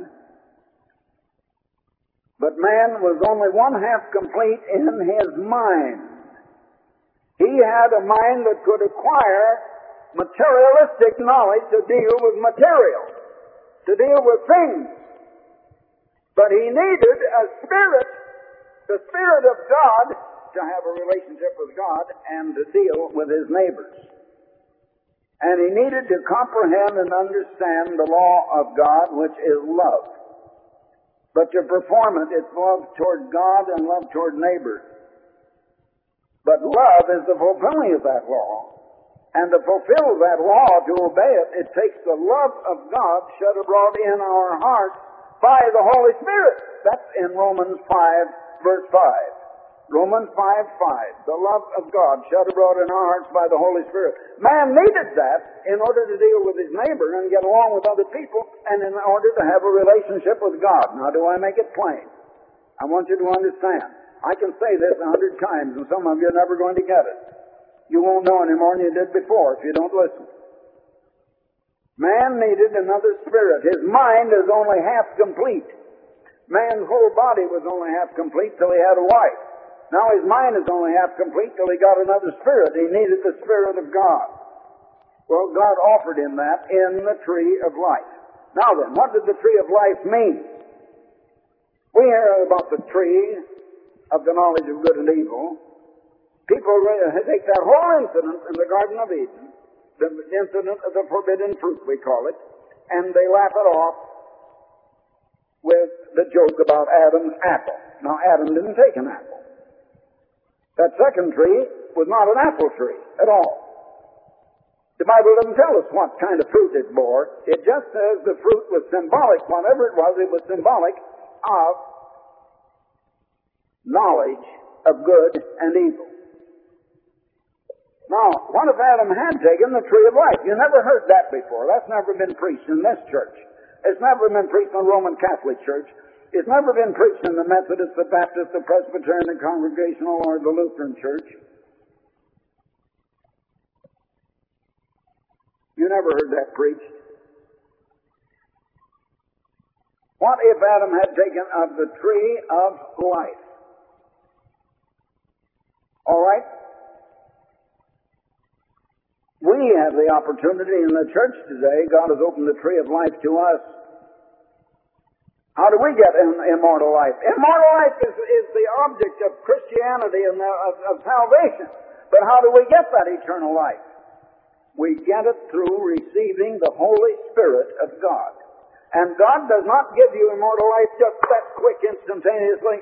But man was only one half complete in his mind. He had a mind that could acquire materialistic knowledge to deal with material, to deal with things. But he needed a spirit, the Spirit of God, to have a relationship with God and to deal with his neighbors. And he needed to comprehend and understand the law of God, which is love. But to perform it, it's love toward God and love toward neighbor. But love is the fulfilling of that law. And to fulfill that law, to obey it, it takes the love of God shed abroad in our hearts by the Holy Spirit. That's in Romans five, verse five. Romans five, five. The love of God shed abroad in our hearts by the Holy Spirit. Man needed that in order to deal with his neighbor and get along with other people and in order to have a relationship with God. Now, do I make it plain? I want you to understand. I can say this a hundred times and some of you are never going to get it. You won't know any more than you did before if you don't listen. Man needed another spirit. His mind is only half complete. Man's whole body was only half complete till he had a wife. Now his mind is only half complete till he got another spirit. He needed the Spirit of God. Well, God offered him that in the tree of life. Now then, what did the tree of life mean? We hear about the tree of the knowledge of good and evil. People take that whole incident in the Garden of Eden, the incident of the forbidden fruit, we call it, and they laugh it off with the joke about Adam's apple. Now, Adam didn't take an apple. That second tree was not an apple tree at all. The Bible doesn't tell us what kind of fruit it bore. It just says the fruit was symbolic. Whatever it was, it was symbolic of knowledge of good and evil. Now, what if Adam had taken the tree of life? You never heard that before. That's never been preached in this church. It's never been preached in the Roman Catholic Church. It's never been preached in the Methodist, the Baptist, the Presbyterian, the Congregational, or the Lutheran Church. You never heard that preached. What if Adam had taken of the tree of life? All right? We have the opportunity in the church today. God has opened the tree of life to us. How do we get immortal life? Immortal life is, is the object of Christianity and the, of, of salvation. But how do we get that eternal life? We get it through receiving the Holy Spirit of God. And God does not give you immortal life just that quick, instantaneously.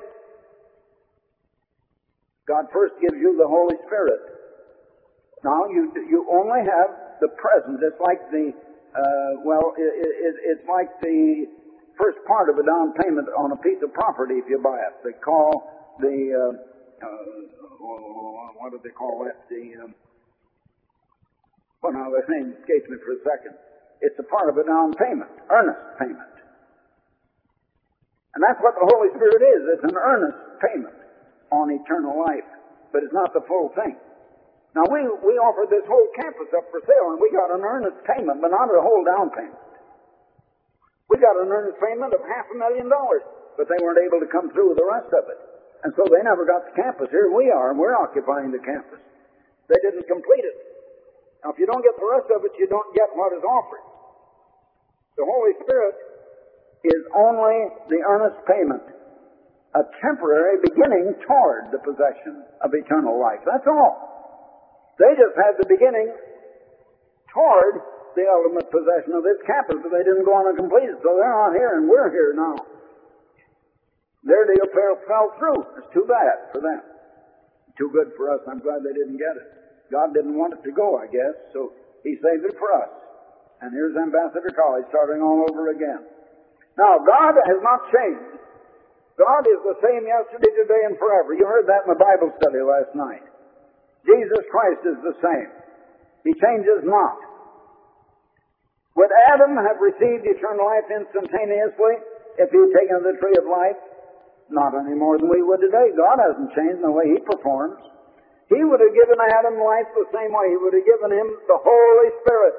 God first gives you the Holy Spirit. Now, you you only have the present. It's like the, uh, well, it, it, it's like the first part of a down payment on a piece of property if you buy it. They call the, uh, uh, what do they call that? The, um, well, now the name escapes me for a second. It's a part of a down payment, earnest payment. And that's what the Holy Spirit is. It's an earnest payment on eternal life. But it's not the full thing. Now, we, we offered this whole campus up for sale, and we got an earnest payment, but not a whole down payment. We got an earnest payment of half a million dollars, but they weren't able to come through with the rest of it. And so they never got the campus. Here we are, and we're occupying the campus. They didn't complete it. Now, if you don't get the rest of it, you don't get what is offered. The Holy Spirit is only the earnest payment, a temporary beginning toward the possession of eternal life. That's all. They just had the beginning toward the ultimate possession of this campus, but they didn't go on and complete it. So they're on here, and we're here now. Their deal fell, fell through. It's too bad for them. Too good for us. I'm glad they didn't get it. God didn't want it to go, I guess, so He saved it for us. And here's Ambassador College starting all over again. Now, God has not changed. God is the same yesterday, today, and forever. You heard that in the Bible study last night. Jesus Christ is the same. He changes not. Would Adam have received eternal life instantaneously if he had taken the tree of life? Not any more than we would today. God hasn't changed in the way He performs. He would have given Adam life the same way. He would have given him the Holy Spirit.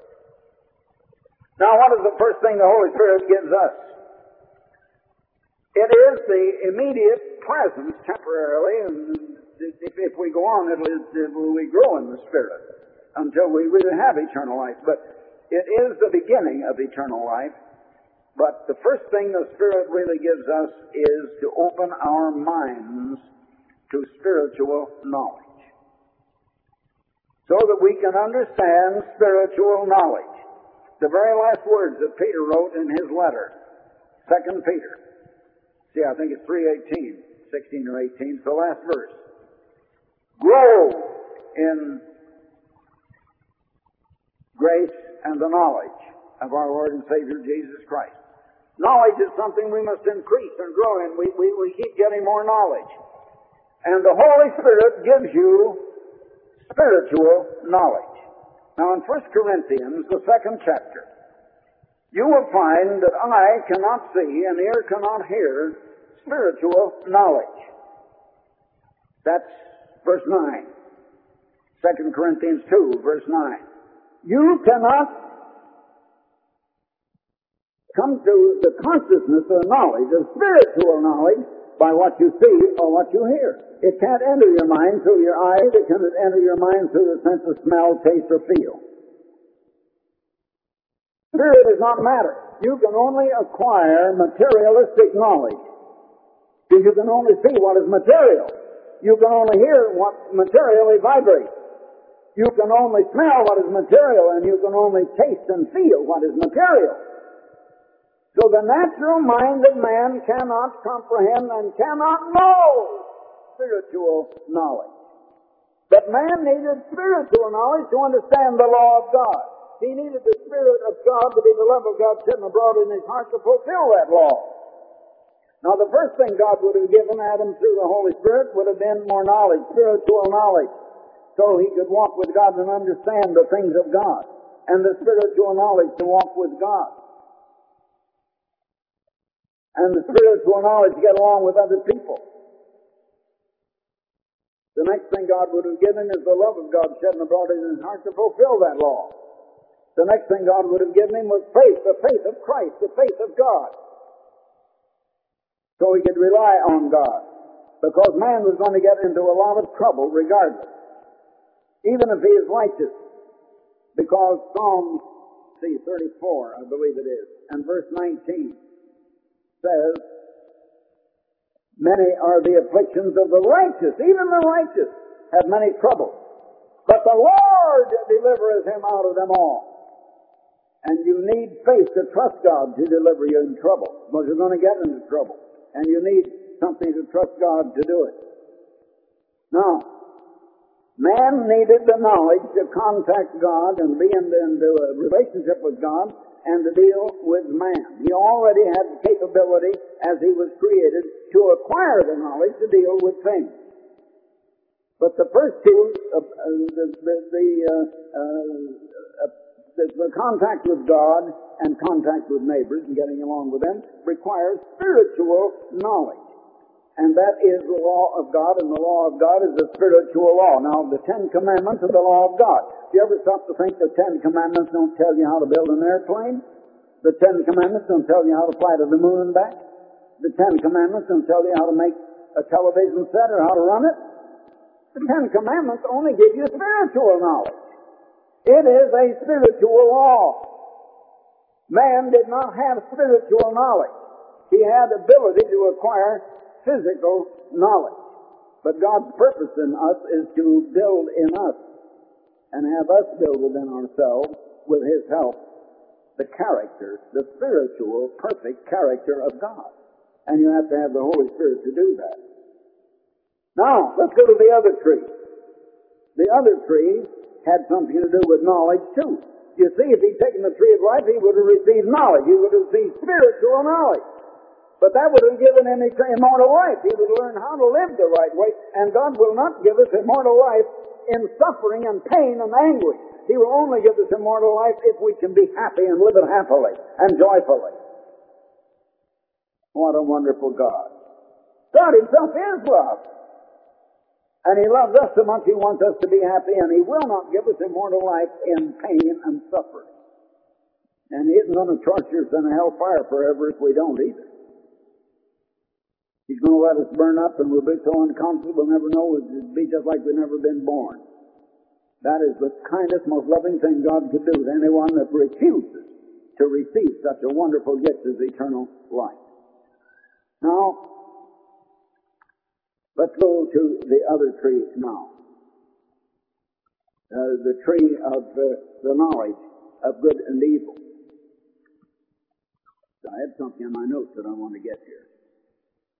Now, what is the first thing the Holy Spirit gives us? It is the immediate presence, temporarily, and If, if we go on, it'll, it will we grow in the Spirit until we really have eternal life. But it is the beginning of eternal life. But the first thing the Spirit really gives us is to open our minds to spiritual knowledge, so that we can understand spiritual knowledge. The very last words that Peter wrote in his letter, Second Peter, see, I think it's three eighteen, sixteen or eighteen, it's the last verse. Grow in grace and the knowledge of our Lord and Savior Jesus Christ. Knowledge is something we must increase and grow in. We, we, we keep getting more knowledge. And the Holy Spirit gives you spiritual knowledge. Now in First Corinthians, the second chapter, you will find that eye cannot see and ear cannot hear spiritual knowledge. That's verse nine. Second Corinthians two, verse nine. You cannot come to the consciousness or knowledge, of spiritual knowledge, by what you see or what you hear. It can't enter your mind through your eyes. It can't enter your mind through the sense of smell, taste, or feel. Spirit is not matter. You can only acquire materialistic knowledge. You can only see what is material. You can only hear what materially vibrates. You can only smell what is material, and you can only taste and feel what is material. So the natural mind of man cannot comprehend and cannot know spiritual knowledge. But man needed spiritual knowledge to understand the law of God. He needed the Spirit of God to be the love of God sitting abroad in his heart to fulfill that law. Now the first thing God would have given Adam through the Holy Spirit would have been more knowledge, spiritual knowledge, so he could walk with God and understand the things of God, and the spiritual knowledge to walk with God, and the spiritual knowledge to get along with other people. The next thing God would have given is the love of God shed abroad in his heart to fulfill that law. The next thing God would have given him was faith, the faith of Christ, the faith of God, so he could rely on God, because man was going to get into a lot of trouble regardless, even if he is righteous, because Psalm see, thirty-four, I believe it is, and verse nineteen says, many are the afflictions of the righteous, even the righteous have many troubles, but the Lord delivereth him out of them all. And you need faith to trust God to deliver you in trouble, because you're going to get into trouble, and you need something to trust God to do it. Now, man needed the knowledge to contact God and be into a relationship with God and to deal with man. He already had the capability, as he was created, to acquire the knowledge to deal with things. But the first two, uh, the, the, the, uh, uh, the, the contact with God and contact with neighbors and getting along with them, requires spiritual knowledge. And that is the law of God, and the law of God is a spiritual law. Now, the Ten Commandments are the law of God. Do you ever stop to think the Ten Commandments don't tell you how to build an airplane? The Ten Commandments don't tell you how to fly to the moon and back? The Ten Commandments don't tell you how to make a television set or how to run it? The Ten Commandments only give you spiritual knowledge. It is a spiritual law. Man did not have spiritual knowledge. He had ability to acquire physical knowledge. But God's purpose in us is to build in us and have us build within ourselves, with his help, the character, the spiritual, perfect character of God. And you have to have the Holy Spirit to do that. Now, let's go to the other tree. The other tree had something to do with knowledge too. You see, if he'd taken the tree of life, he would have received knowledge. He would have received spiritual knowledge. But that would have given him immortal life. He would learn how to live the right way. And God will not give us immortal life in suffering and pain and anguish. He will only give us immortal life if we can be happy and live it happily and joyfully. What a wonderful God. God himself is love. And he loves us so much he wants us to be happy, and he will not give us immortal life in pain and suffering. And he isn't going to torture us in a hellfire forever if we don't either. He's going to let us burn up, and we'll be so unconscious we'll never know. It'll be just like we've never been born. That is the kindest, most loving thing God could do to anyone that refuses to receive such a wonderful gift as eternal life. Now, let's go to the other tree now. Uh, the tree of uh, the knowledge of good and evil. I had something in my notes that I want to get here.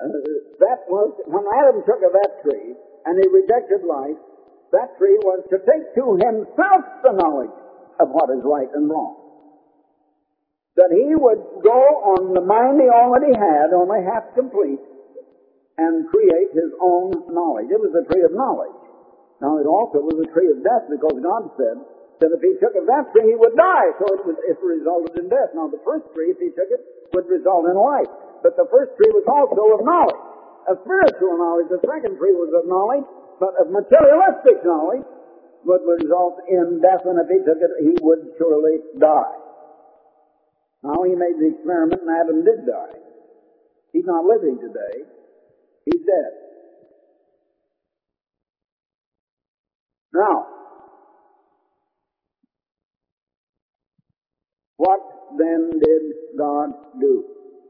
Uh, that was, when Adam took of that tree, and he rejected life, that tree was to take to himself the knowledge of what is right and wrong. That he would go on the mind he already had, only half complete, and create his own knowledge. It was a tree of knowledge. Now, it also was a tree of death, because God said that if he took of that tree, he would die. So it, was, it resulted in death. Now, the first tree, if he took it, would result in life. But the first tree was also of knowledge, of spiritual knowledge. The second tree was of knowledge, but of materialistic knowledge would result in death, and if he took it, he would surely die. Now, he made the experiment, and Adam did die. He's not living today. He's dead. Now, what then did God do?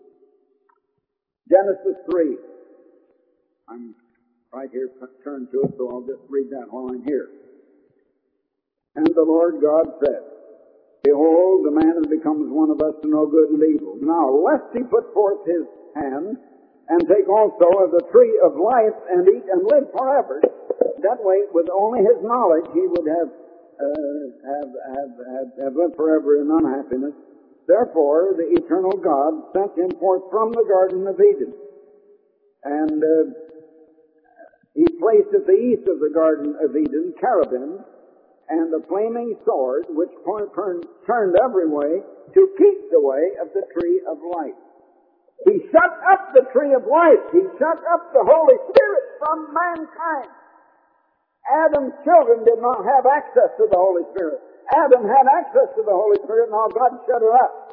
Genesis three. I'm right here, turn to it, so I'll just read that while I'm here. And the Lord God said, Behold, the man has become as one of us to know good and evil. Now, lest he put forth his hand, and take also of the tree of life, and eat and live forever. That way, with only his knowledge, he would have, uh, have, have, have, have lived forever in unhappiness. Therefore, the eternal God sent him forth from the Garden of Eden. And uh, he placed at the east of the Garden of Eden cherubim, and a flaming sword, which turned every way to keep the way of the tree of life. He shut up the tree of life. He shut up the Holy Spirit from mankind. Adam's children did not have access to the Holy Spirit. Adam had access to the Holy Spirit, now God shut it up.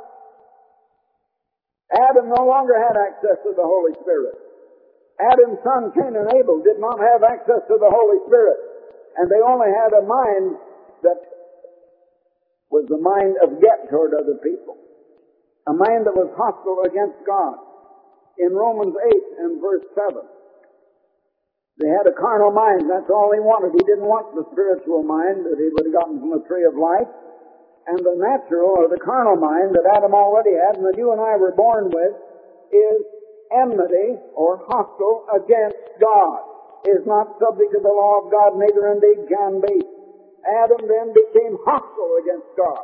Adam no longer had access to the Holy Spirit. Adam's son Cain and Abel did not have access to the Holy Spirit. And they only had a mind that was the mind of get toward other people. A mind that was hostile against God. In Romans eight and verse seven, they had a carnal mind. That's all he wanted. He didn't want the spiritual mind that he would have gotten from the tree of life. And the natural or the carnal mind that Adam already had and that you and I were born with is enmity or hostile against God. Is not subject to the law of God, neither indeed can be. Adam then became hostile against God.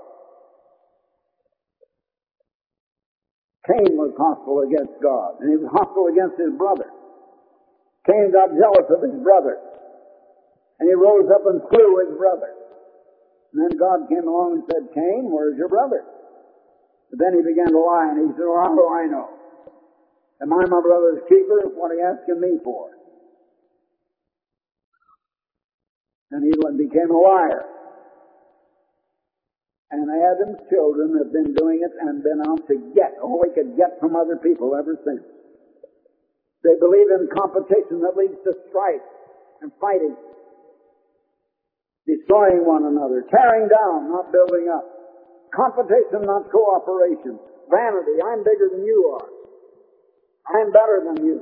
Cain was hostile against God, and he was hostile against his brother. Cain got jealous of his brother, and he rose up and slew his brother. And then God came along and said, Cain, where's your brother? But then he began to lie, and he said, well, how do I know? Am I my brother's keeper? What are you asking me for? And he became a liar. And Adam's children have been doing it and been out to get all they could get from other people ever since. They believe in competition that leads to strife and fighting, destroying one another, tearing down, not building up. Competition, not cooperation. Vanity, I'm bigger than you are. I'm better than you.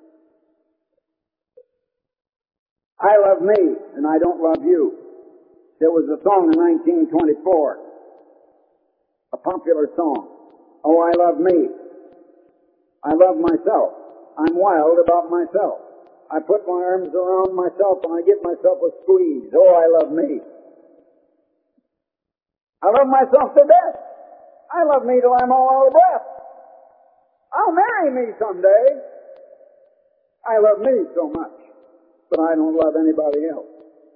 I love me, and I don't love you. There was a song in nineteen twenty-four, a popular song. Oh, I love me. I love myself. I'm wild about myself. I put my arms around myself and I give myself a squeeze. Oh, I love me. I love myself to death. I love me till I'm all out of breath. I'll marry me someday. I love me so much. But I don't love anybody else.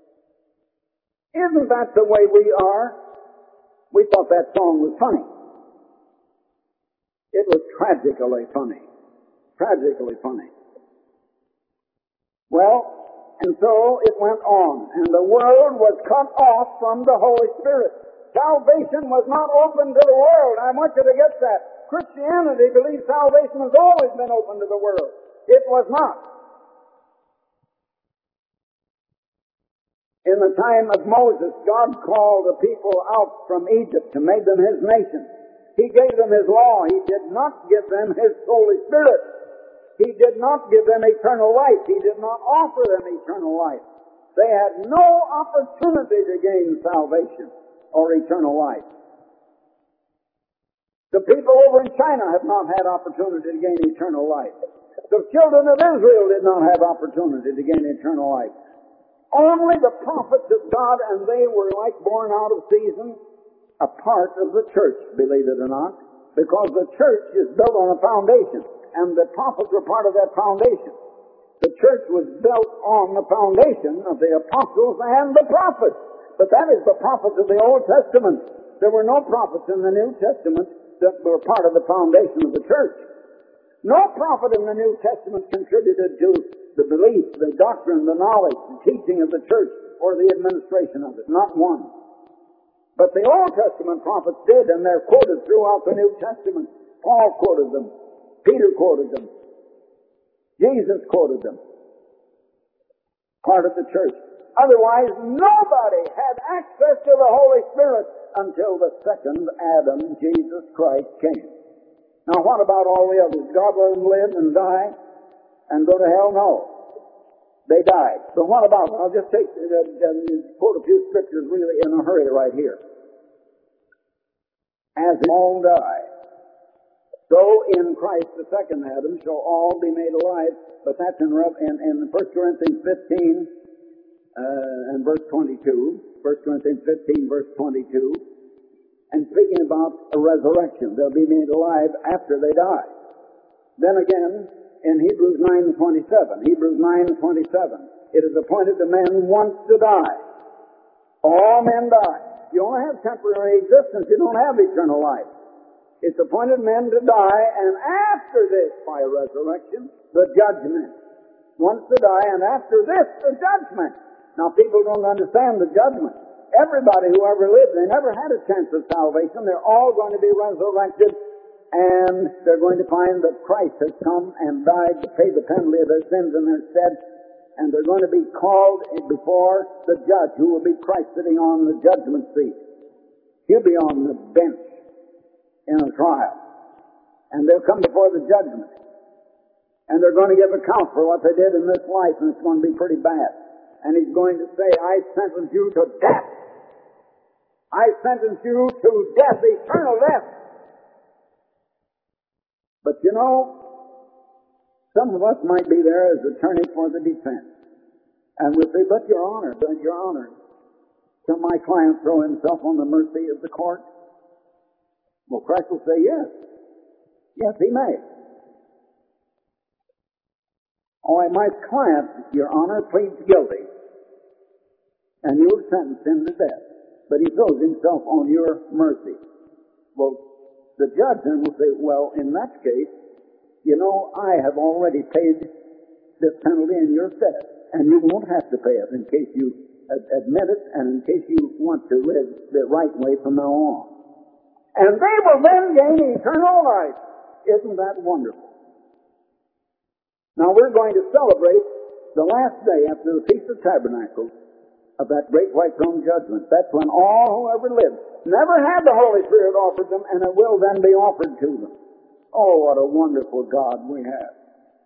Isn't that the way we are? We thought that song was funny. It was tragically funny. Tragically funny. Well, and so it went on, and the world was cut off from the Holy Spirit. Salvation was not open to the world. I want you to get that. Christianity believes salvation has always been open to the world. It was not. In the time of Moses, God called the people out from Egypt and made them His nation. He gave them His law. He did not give them His Holy Spirit. He did not give them eternal life. He did not offer them eternal life. They had no opportunity to gain salvation or eternal life. The people over in China have not had opportunity to gain eternal life. The children of Israel did not have opportunity to gain eternal life. Only the prophets of God, and they were like born out of season, a part of the church, believe it or not, because the church is built on a foundation, and the prophets were part of that foundation. The church was built on the foundation of the apostles and the prophets. But that is the prophets of the Old Testament. There were no prophets in the New Testament that were part of the foundation of the church. No prophet in the New Testament contributed to the belief, the doctrine, the knowledge, the teaching of the church, or the administration of it. Not one. But the Old Testament prophets did, and they're quoted throughout the New Testament. Paul quoted them. Peter quoted them. Jesus quoted them. Part of the church. Otherwise, nobody had access to the Holy Spirit until the second Adam, Jesus Christ, came. Now, what about all the others? God let them live and die and go to hell? No. They died. But what about them? I'll just take, uh, uh, quote a few scriptures really in a hurry right here. As all die, so in Christ the second Adam shall all be made alive. But that's in, in, in First Corinthians fifteen uh, and verse twenty-two. First Corinthians fifteen, verse twenty-two. And speaking about a resurrection, they'll be made alive after they die. Then again, in Hebrews nine twenty-seven, Hebrews nine twenty-seven, it is appointed to men once to die. All men die. You only have temporary existence. You don't have eternal life. It's appointed men to die, and after this, by resurrection, the judgment. Once to die, and after this, the judgment. Now, people don't understand the judgment. Everybody who ever lived, they never had a chance of salvation. They're all going to be resurrected, and they're going to find that Christ has come and died to pay the penalty of their sins in their stead, and they're going to be called before the judge, who will be Christ sitting on the judgment seat. He'll be on the bench in a trial, and they'll come before the judgment, and they're going to give account for what they did in this life, and it's going to be pretty bad. And he's going to say, I sentence you to death. I sentence you to death, eternal death. But you know, some of us might be there as attorney for the defense, and we'll say, but your honor, but your honor, can my client throw himself on the mercy of the court? Well, Christ will say, yes. Yes, he may. All right, my client, your honor, pleads guilty, and you'll sentence him to death. But he throws himself on your mercy. Well, the judge then will say, well, in that case, you know, I have already paid this penalty in your stead, and you won't have to pay it in case you admit it and in case you want to live the right way from now on. And they will then gain eternal life. Isn't that wonderful? Now we're going to celebrate the last day after the Feast of Tabernacles of that great white throne judgment. That's when all who ever lived never had the Holy Spirit offered them, and it will then be offered to them. Oh, what a wonderful God we have.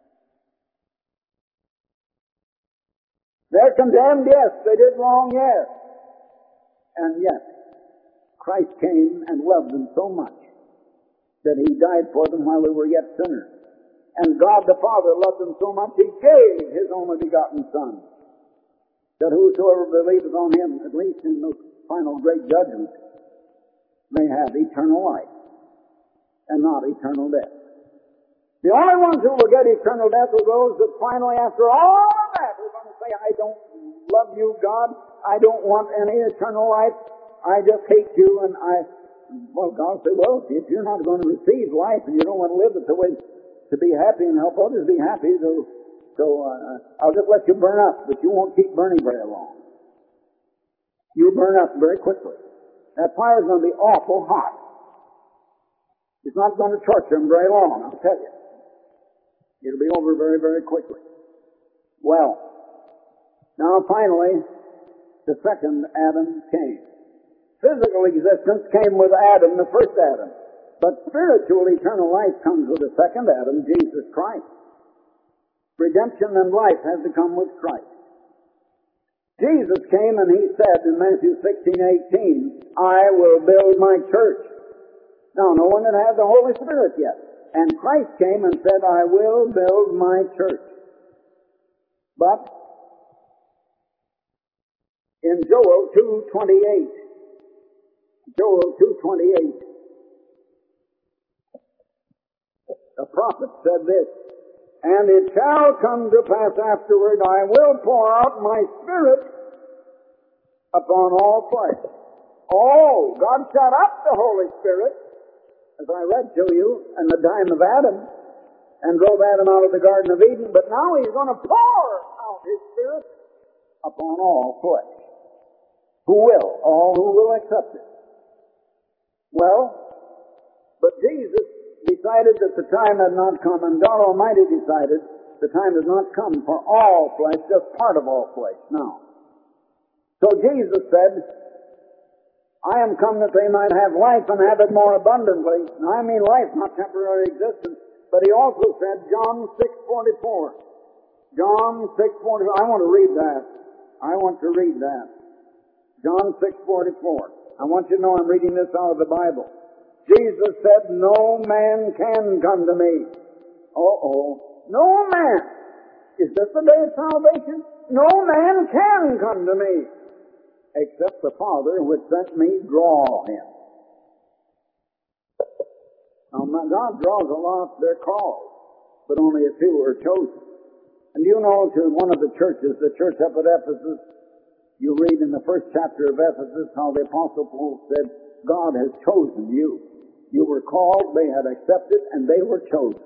They're condemned, yes. They did wrong, yes. And yet, Christ came and loved them so much that he died for them while they were yet sinners. And God the Father loved them so much, he gave his only begotten Son, that whosoever believeth on him, at least in the final great judgment, may have eternal life and not eternal death. The only ones who will get eternal death are those that finally, after all of that, are going to say, I don't love you, God. I don't want any eternal life. I just hate you, and I... Well, God said, well, if you're not going to receive life and you don't want to live it the way to be happy and help others be happy, so, so uh, I'll just let you burn up, but you won't keep burning very long. You'll burn up very quickly. That fire is going to be awful hot. It's not going to torture them very long, I'll tell you. It'll be over very, very quickly. Well, now finally, the second Adam came. Physical existence came with Adam, the first Adam. But spiritual eternal life comes with the second Adam, Jesus Christ. Redemption and life has to come with Christ. Jesus came and he said in Matthew sixteen eighteen, I will build my church. Now, no one had had the Holy Spirit yet. And Christ came and said, I will build my church. But in Joel two twenty-eight, Joel two twenty-eight, the prophet said this, and it shall come to pass afterward, I will pour out my Spirit upon all flesh. Oh, God shut up the Holy Spirit, as I read to you, in the time of Adam, and drove Adam out of the Garden of Eden, but now He's going to pour out His Spirit upon all flesh. Who will? All who will accept it. Well, but Jesus decided that the time had not come, and God Almighty decided the time has not come for all flesh, just part of all flesh now. So Jesus said, I am come that they might have life and have it more abundantly. Now I mean life, not temporary existence. But He also said, John six forty-four. John six forty-four. I want to read that. I want to read that. John six forty-four. I want you to know I'm reading this out of the Bible. Jesus said, no man can come to me. Uh-oh. No man. Is this the day of salvation? No man can come to me, except the Father which sent me draw him. Now, God draws a lot, they're called, but only a few are chosen. And you know, to one of the churches, the church up at Ephesus, you read in the first chapter of Ephesus how the Apostle Paul said, God has chosen you. You were called, they had accepted, and they were chosen.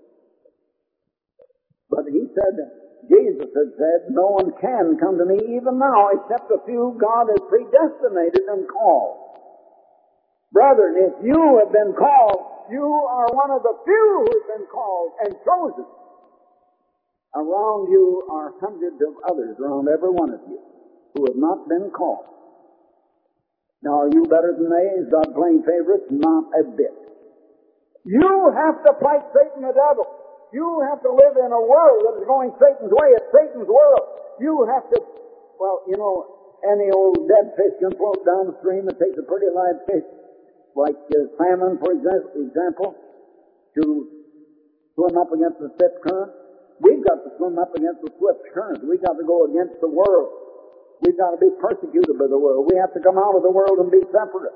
But he said, Jesus had said, no one can come to me even now except a few God has predestinated and called. Brethren, if you have been called, you are one of the few who have been called and chosen. Around you are hundreds of others, around every one of you, who have not been called. Now, are you better than they? Is God playing favorites? Not a bit. You have to fight Satan the devil. You have to live in a world that is going Satan's way. It's Satan's world. You have to, well, you know, any old dead fish can float down the stream and take a pretty live fish, like uh, salmon, for example, to swim up against the swift current. We've got to swim up against the swift current. We've got to go against the world. We've got to be persecuted by the world. We have to come out of the world and be separate.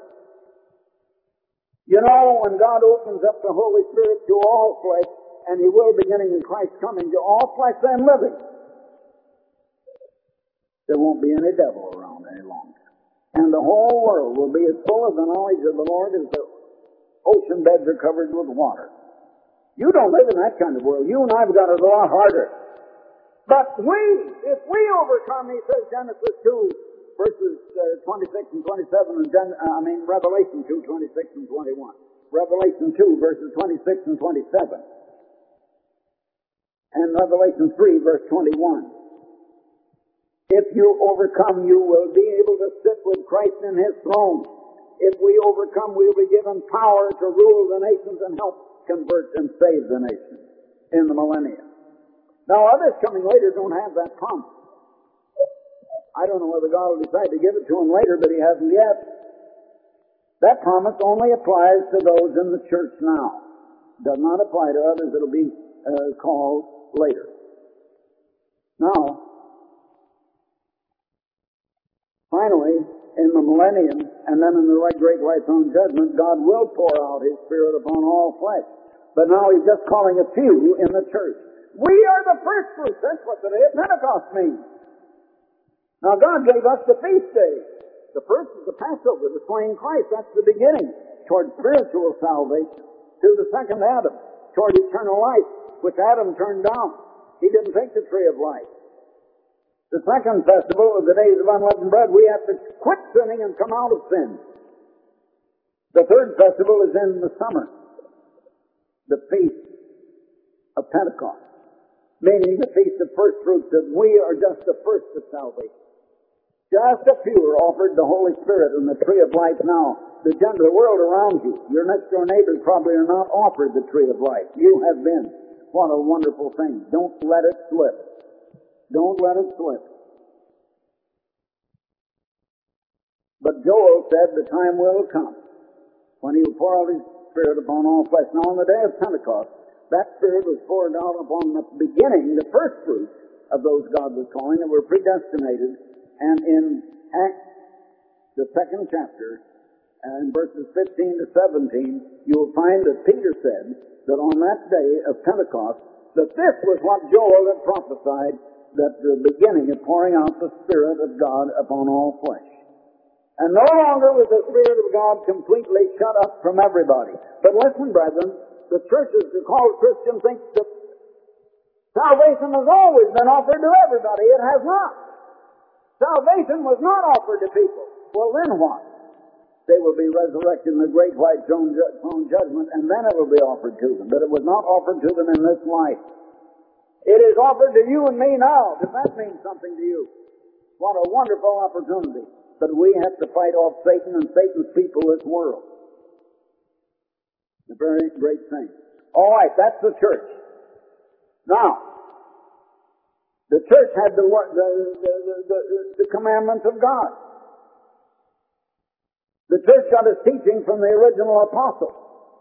You know, when God opens up the Holy Spirit to all flesh, and He will beginning in Christ coming to all flesh and living, there won't be any devil around any longer. And the whole world will be as full of the knowledge of the Lord as the ocean beds are covered with water. You don't live in that kind of world. You and I have got it a lot harder. But we, if we overcome, he says, Genesis two, verses uh, twenty-six and twenty-seven, and Gen- uh, I mean Revelation two, twenty-six and twenty-one. Revelation two, verses twenty-six and twenty-seven. And Revelation three, verse twenty-one. If you overcome, you will be able to sit with Christ in His throne. If we overcome, we will be given power to rule the nations and help convert and save the nations in the millennium. Now, others coming later don't have that promise. I don't know whether God will decide to give it to them later, but He hasn't yet. That promise only applies to those in the church now. It does not apply to others that will be uh, called later. Now, finally, in the millennium, and then in the great white throne judgment, God will pour out His Spirit upon all flesh. But now He's just calling a few in the church. We are the first fruits. That's what the day of Pentecost means. Now, God gave us the feast days. The first is the Passover, the slain Christ. That's the beginning toward spiritual salvation. To the second Adam, toward eternal life, which Adam turned down. He didn't take the tree of life. The second festival of the days of unleavened bread, we have to quit sinning and come out of sin. The third festival is in the summer, the feast of Pentecost. Meaning the feast of first fruits, that we are just the first of salvation. Just a few are offered the Holy Spirit and the tree of life now. The, the world around you, your next door neighbors probably are not offered the tree of life. You have been. What a wonderful thing. Don't let it slip. Don't let it slip. But Joel said the time will come when He will pour out His Spirit upon all flesh. Now, on the day of Pentecost, that Spirit was poured out upon the beginning, the first fruits of those God was calling that were predestinated. And in Acts, the second chapter, and verses fifteen to seventeen, you will find that Peter said that on that day of Pentecost, that this was what Joel had prophesied, that the beginning of pouring out the Spirit of God upon all flesh. And no longer was the Spirit of God completely shut up from everybody. But listen, brethren, the churches who call Christian think that salvation has always been offered to everybody. It has not. Salvation was not offered to people. Well, then what? They will be resurrected in the great white throne judgment, and then it will be offered to them. But it was not offered to them in this life. It is offered to you and me now. Does that mean something to you? What a wonderful opportunity. But we have to fight off Satan and Satan's people, this world. A very great thing. All right, that's the church. Now, the church had the, the, the, the, the commandments of God. The church got its teaching from the original apostles.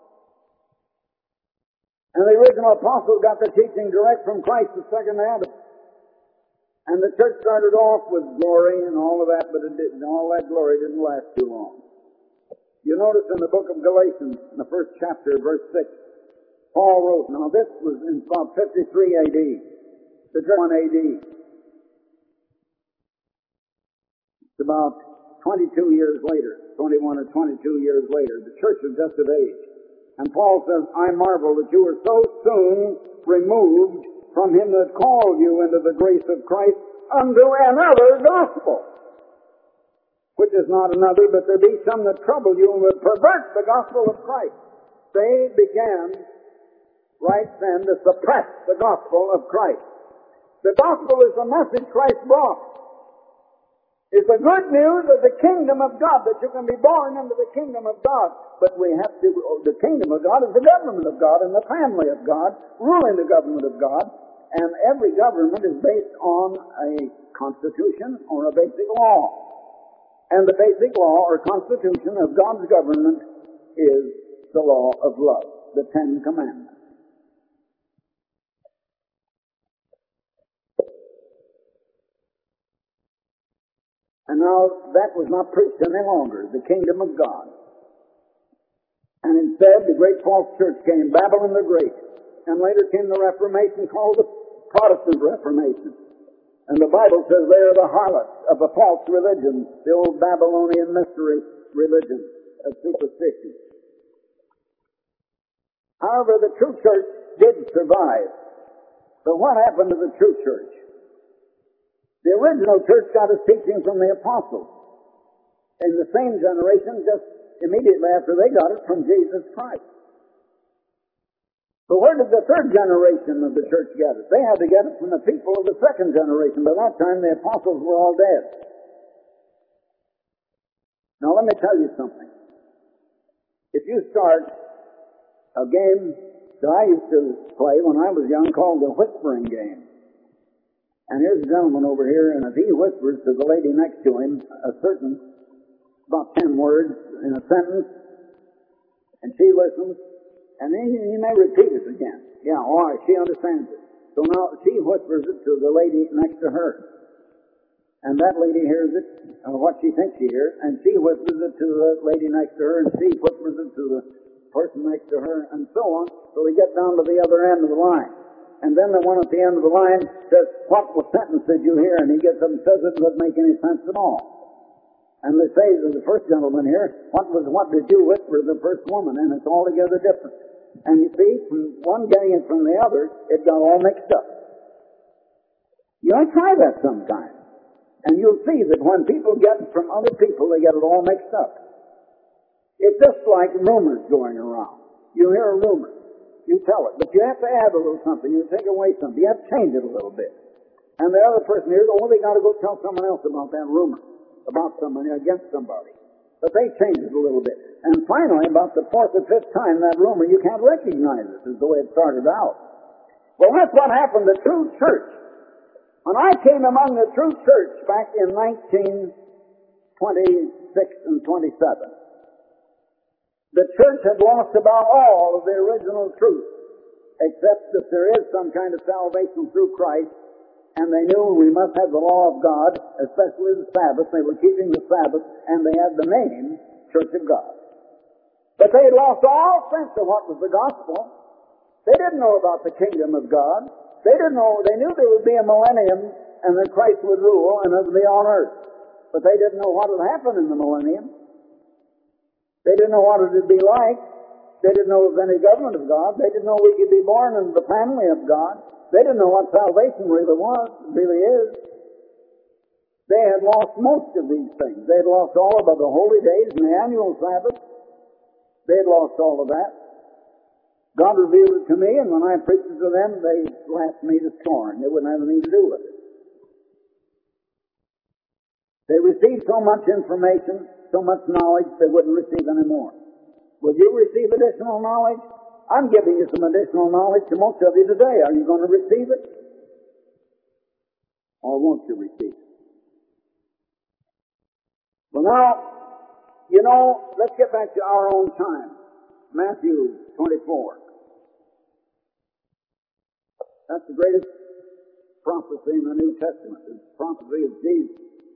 And the original apostles got their teaching direct from Christ, the second Adam. And the church started off with glory and all of that, but it didn't, all that glory didn't last too long. You notice in the book of Galatians, in the first chapter, verse six, Paul wrote, now this was in about fifty-three A D, the one A D. It's about twenty-two years later, twenty-one or twenty-two years later, the church was just of age. And Paul says, I marvel that you were so soon removed from him that called you into the grace of Christ unto another gospel, which is not another, but there be some that trouble you and would pervert the gospel of Christ. They began right then to suppress the gospel of Christ. The gospel is the message Christ brought. It's the good news of the kingdom of God, that you can be born into the kingdom of God. But we have to, the kingdom of God is the government of God and the family of God, ruling the government of God. And every government is based on a constitution or a basic law. And the basic law or constitution of God's government is the law of love, the Ten Commandments. And now that was not preached any longer, the kingdom of God. And instead, the great false church came, Babylon the Great. And later came the Reformation, called the Protestant Reformation. And the Bible says they are the harlots of a false religion, the old Babylonian mystery religion of superstition. However, the true church did survive. But what happened to the true church? The original church got its teaching from the apostles. In the same generation, just immediately after they got it from Jesus Christ. But where did the third generation of the church get it? They had to get it from the people of the second generation. By that time, the apostles were all dead. Now, let me tell you something. If you start a game that I used to play when I was young called the whispering game. And here's a gentleman over here, and if he whispers to the lady next to him a certain, about ten words in a sentence, and she listens, and then he may repeat it again. Yeah, all right, she understands it. So now she whispers it to the lady next to her. And that lady hears it, uh, what she thinks she hears, and she whispers it to the lady next to her, and she whispers it to the person next to her, and so on, till they get down to the other end of the line. And then the one at the end of the line says, what sentence did you hear? And he gets up and says it doesn't make any sense at all. And they say to the first gentleman here, what was what did you whisper to the first woman? And it's altogether different. And you see, from one getting it from the other, it got all mixed up. You ought to try that sometime. And you'll see that when people get it from other people, they get it all mixed up. It's just like rumors going around. You hear a rumor. You tell it, but you have to add a little something. You take away something. You have to change it a little bit. And the other person hears, oh, they got to go tell someone else about that rumor, about somebody, against somebody. But they change it a little bit. And finally, about the fourth or fifth time, that rumor, you can't recognize it as the way it started out. Well, that's what happened to true church. When I came among the true church back in nineteen twenty-six and twenty-seven, The church had lost about all of the original truth, except that there is some kind of salvation through Christ, and they knew we must have the law of God, especially the Sabbath. They were keeping the Sabbath, and they had the name Church of God. But they had lost all sense of what was the gospel. They didn't know about the kingdom of God. They didn't know, they knew there would be a millennium, and that Christ would rule, and it would be on earth. But they didn't know what would happen in the millennium. They didn't know what it would be like. They didn't know of any government of God. They didn't know we could be born into the family of God. They didn't know what salvation really was, really is. They had lost most of these things. They had lost all about the holy days and the annual Sabbath. They had lost all of that. God revealed it to me, and when I preached it to them, they laughed me to scorn. They wouldn't have anything to do with it. They received so much information, so much knowledge, they wouldn't receive any more. Will you receive additional knowledge? I'm giving you some additional knowledge to most of you today. Are you going to receive it? Or won't you receive it? Well, now, you know, let's get back to our own time. Matthew twenty-four. That's the greatest prophecy in the New Testament. It's the prophecy of Jesus.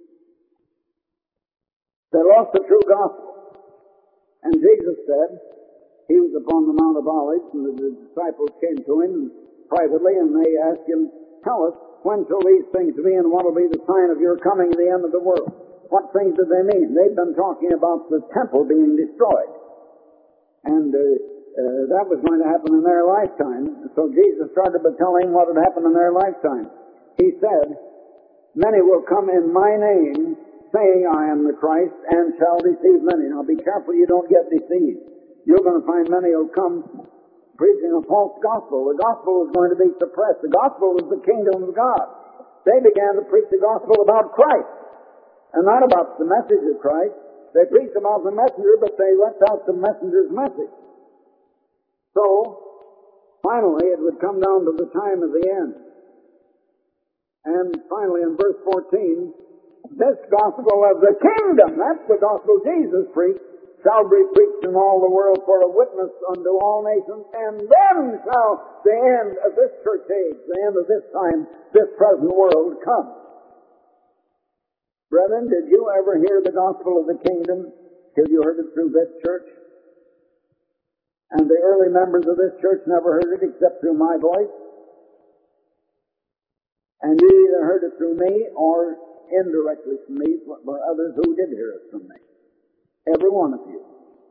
They lost the true gospel. And Jesus said, he was upon the Mount of Olives, and the disciples came to him privately, and they asked him, tell us, when shall these things be, and what will be the sign of your coming at the end of the world? What things did they mean? They'd been talking about the temple being destroyed. And uh, uh, that was going to happen in their lifetime. So Jesus started by telling what would happen in their lifetime. He said, many will come in my name, saying I am the Christ, and shall deceive many. Now be careful you don't get deceived. You're going to find many who come preaching a false gospel. The gospel was going to be suppressed. The gospel was the kingdom of God. They began to preach the gospel about Christ, and not about the message of Christ. They preached about the messenger, but they left out the messenger's message. So, finally, it would come down to the time of the end. And finally, in verse fourteen, this gospel of the kingdom, that's the gospel Jesus preached, shall be preached in all the world for a witness unto all nations, and then shall the end of this church age, the end of this time, this present world come. Brethren, did you ever hear the gospel of the kingdom till you heard it through this church? And the early members of this church never heard it except through my voice? And you either heard it through me or indirectly from me, for others who did hear it from me. Every one of you.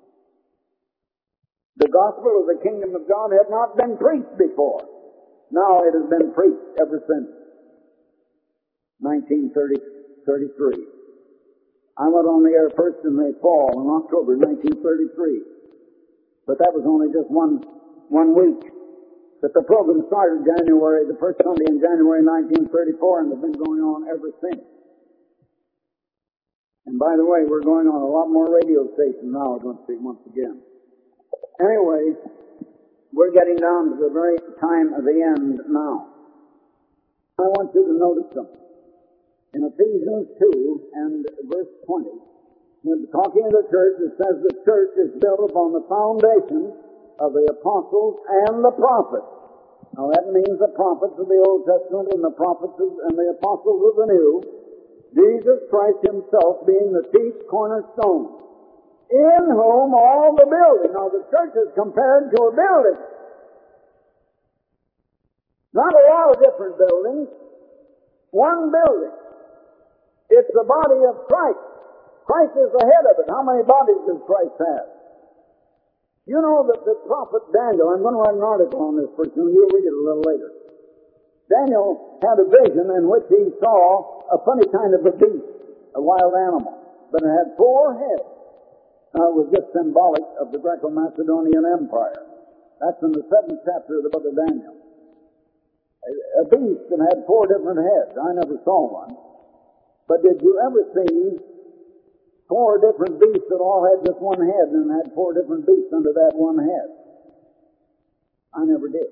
The gospel of the kingdom of God had not been preached before. Now it has been preached ever since nineteen thirty-three. I went on the air first in the fall, in October nineteen thirty-three. But that was only just one, one week. But the program started January, the first Sunday in January nineteen thirty-four, and has been going on ever since. And by the way, we're going on a lot more radio stations now, once again. Anyway, we're getting down to the very time of the end now. I want you to notice something. In Ephesians two and verse twenty, when talking of the church, it says the church is built upon the foundation of the apostles and the prophets. Now that means the prophets of the Old Testament and the prophets of, and the apostles of the New. Jesus Christ himself being the chief cornerstone, in whom all the building. Now the church is compared to a building. Not a lot of different buildings. One building. It's the body of Christ. Christ is the head of it. How many bodies does Christ have? You know that the prophet Daniel, I'm going to write an article on this for you, you'll read it a little later. Daniel had a vision in which he saw a funny kind of a beast, a wild animal, but it had four heads. Now it was just symbolic of the Greco-Macedonian Empire. That's in the seventh chapter of the book of Daniel. A, a beast that had four different heads. I never saw one. But did you ever see four different beasts that all had just one head and had four different beasts under that one head? I never did.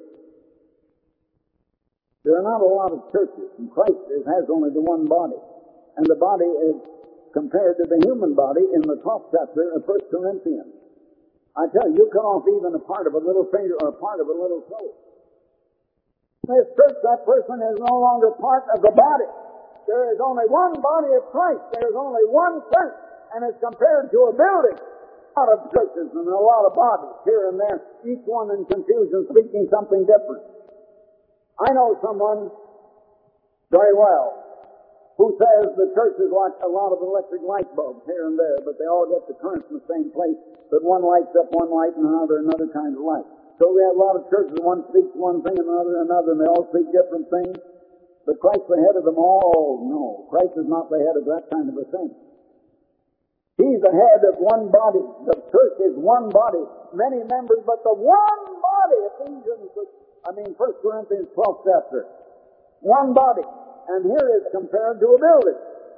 There are not a lot of churches, and Christ has only the one body. And the body is compared to the human body in the twelfth chapter of First Corinthians. I tell you, you cut off even a part of a little finger or a part of a little toe. This church, that person is no longer part of the body. There is only one body of Christ. There is only one church, and it's compared to a building. A lot of churches and a lot of bodies here and there, each one in confusion speaking something different. I know someone very well who says the church is like a lot of electric light bulbs here and there, but they all get the current from the same place, but one lights up one light and another another kind of light. So we have a lot of churches, one speaks one thing and another another, and they all speak different things. But Christ the head of them all? No, Christ is not the head of that kind of a thing. He's the head of one body. The church is one body, many members, but the one body. Ephesians, I mean, First Corinthians twelfth chapter. One body. And here is compared to a building,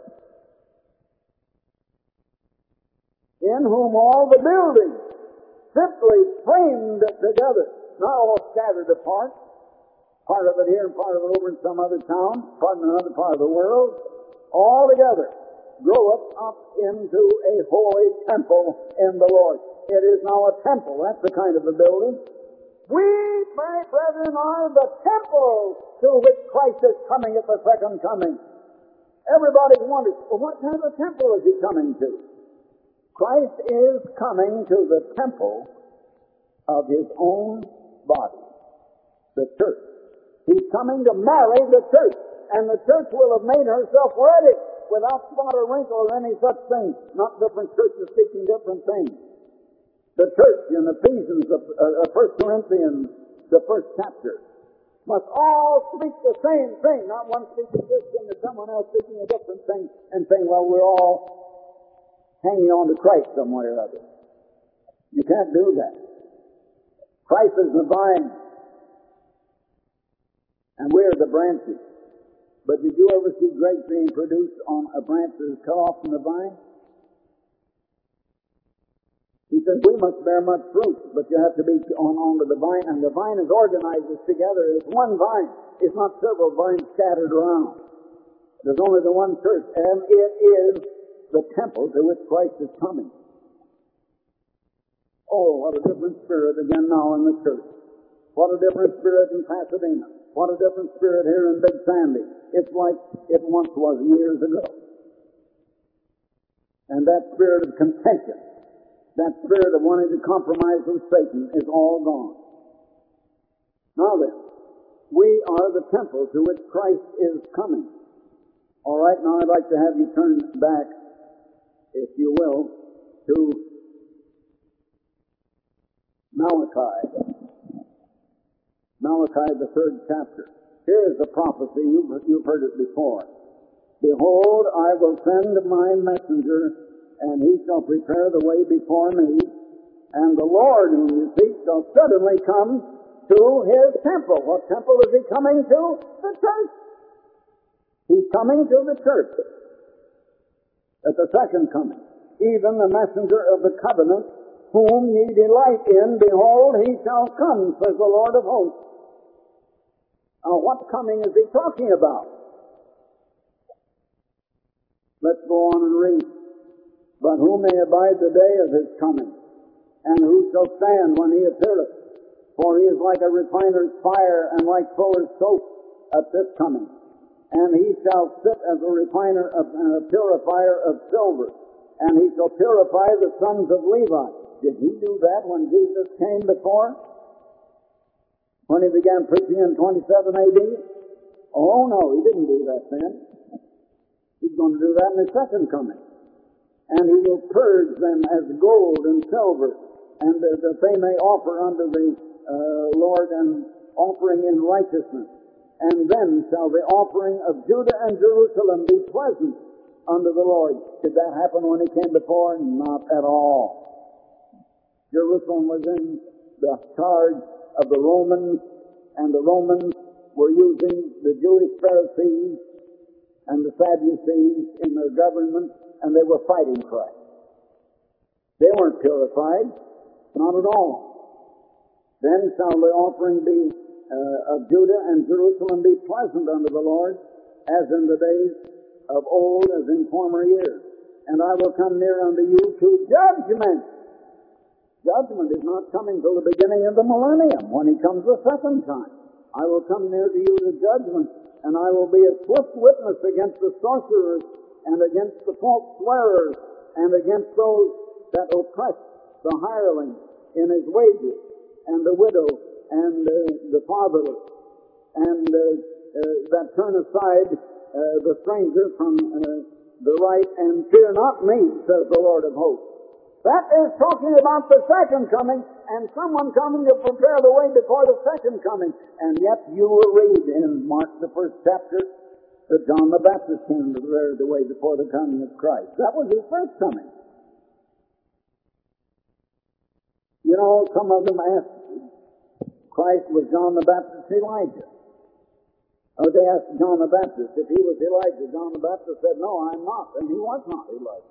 in whom all the buildings simply framed together, not all scattered apart, part of it here and part of it over in some other town, part in another part of the world, all together groweth up into a holy temple in the Lord. It is now a temple. That's the kind of a building. We, my brethren, are the temple to which Christ is coming at the second coming. Everybody wonders, well, what kind of a temple is he coming to? Christ is coming to the temple of his own body, the church. He's coming to marry the church, and the church will have made herself ready without spot or wrinkle or any such thing. Not different churches speaking different things. The church in Ephesians, uh, uh, First Corinthians, the first chapter, must all speak the same thing, not one speaking this thing and someone else speaking a different thing and saying, well, we're all hanging on to Christ some way or other. You can't do that. Christ is the vine, and we're the branches. But did you ever see grapes being produced on a branch that is cut off from the vine? He says, we must bear much fruit, but you have to be on onto the vine, and the vine is organized together. It's one vine. It's not several vines scattered around. There's only the one church, and it is the temple to which Christ is coming. Oh, what a different spirit again now in the church. What a different spirit in Pasadena. What a different spirit here in Big Sandy. It's like it once was years ago. And that spirit of contention, that spirit of wanting to compromise with Satan is all gone. Now then, we are the temple to which Christ is coming. All right, now I'd like to have you turn back, if you will, to Malachi. Malachi, the third chapter. Here is the prophecy. You've, you've heard it before. Behold, I will send my messenger, and he shall prepare the way before me, and the Lord whom you seek shall suddenly come to his temple. What temple is he coming to? The church. He's coming to the church at the second coming. Even the messenger of the covenant, whom ye delight in, behold, he shall come, says the Lord of hosts. Now, what coming is he talking about? Let's go on and read. But who may abide the day of his coming? And who shall stand when he appeareth? For he is like a refiner's fire, and like fuller's soap at this coming. And he shall sit as a refiner of, and a purifier of silver. And he shall purify the sons of Levi. Did he do that when Jesus came before? When he began preaching in twenty-seven A D? Oh no, he didn't do that then. He's going to do that in his second coming. And he will purge them as gold and silver, and uh, that they may offer unto the uh, Lord an offering in righteousness. And then shall the offering of Judah and Jerusalem be pleasant unto the Lord. Did that happen when he came before? Not at all. Jerusalem was in the charge of the Romans, and the Romans were using the Jewish Pharisees and the Sadducees in their government, and they were fighting Christ. They weren't purified, not at all. Then shall the offering be uh, of Judah and Jerusalem be pleasant unto the Lord, as in the days of old, as in former years. And I will come near unto you to judgment. Judgment is not coming till the beginning of the millennium, when he comes the second time. I will come near to you to judgment, and I will be a swift witness against the sorcerers, and against the false swearers, and against those that oppress the hireling in his wages, and the widow, and uh, the fatherless, and uh, uh, that turn aside uh, the stranger from uh, the right, and fear not me, says the Lord of hosts. That is talking about the second coming, and someone coming to prepare the way before the second coming. And yet you will read in Mark, the first chapter, that John the Baptist came to prepare the way before the coming of Christ. That was his first coming. You know, some of them asked Christ, was John the Baptist Elijah? Oh, they asked John the Baptist if he was Elijah. John the Baptist said, no, I'm not. And he was not Elijah.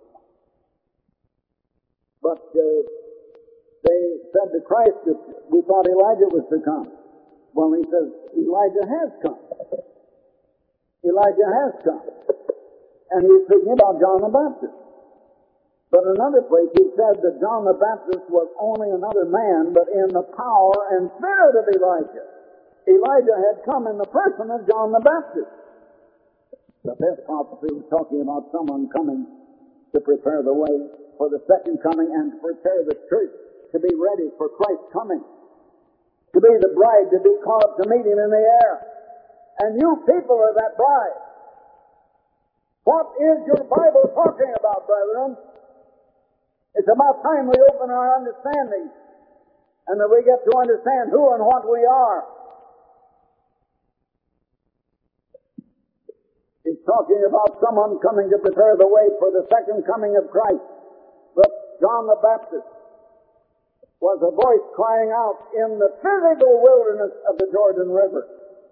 But uh, they said to Christ that we thought Elijah was to come. Well, he says, Elijah has come. Elijah has come. And he's speaking about John the Baptist. But another place he said that John the Baptist was only another man, but in the power and spirit of Elijah. Elijah had come in the person of John the Baptist. The fifth prophecy was talking about someone coming to prepare the way for the second coming and to prepare the church to be ready for Christ's coming. To be the bride to be caught up to meet him in the air. And you people are that bride. What is your Bible talking about, brethren? It's about time we open our understanding and that we get to understand who and what we are. It's talking about someone coming to prepare the way for the second coming of Christ. But John the Baptist was a voice crying out in the physical wilderness of the Jordan River.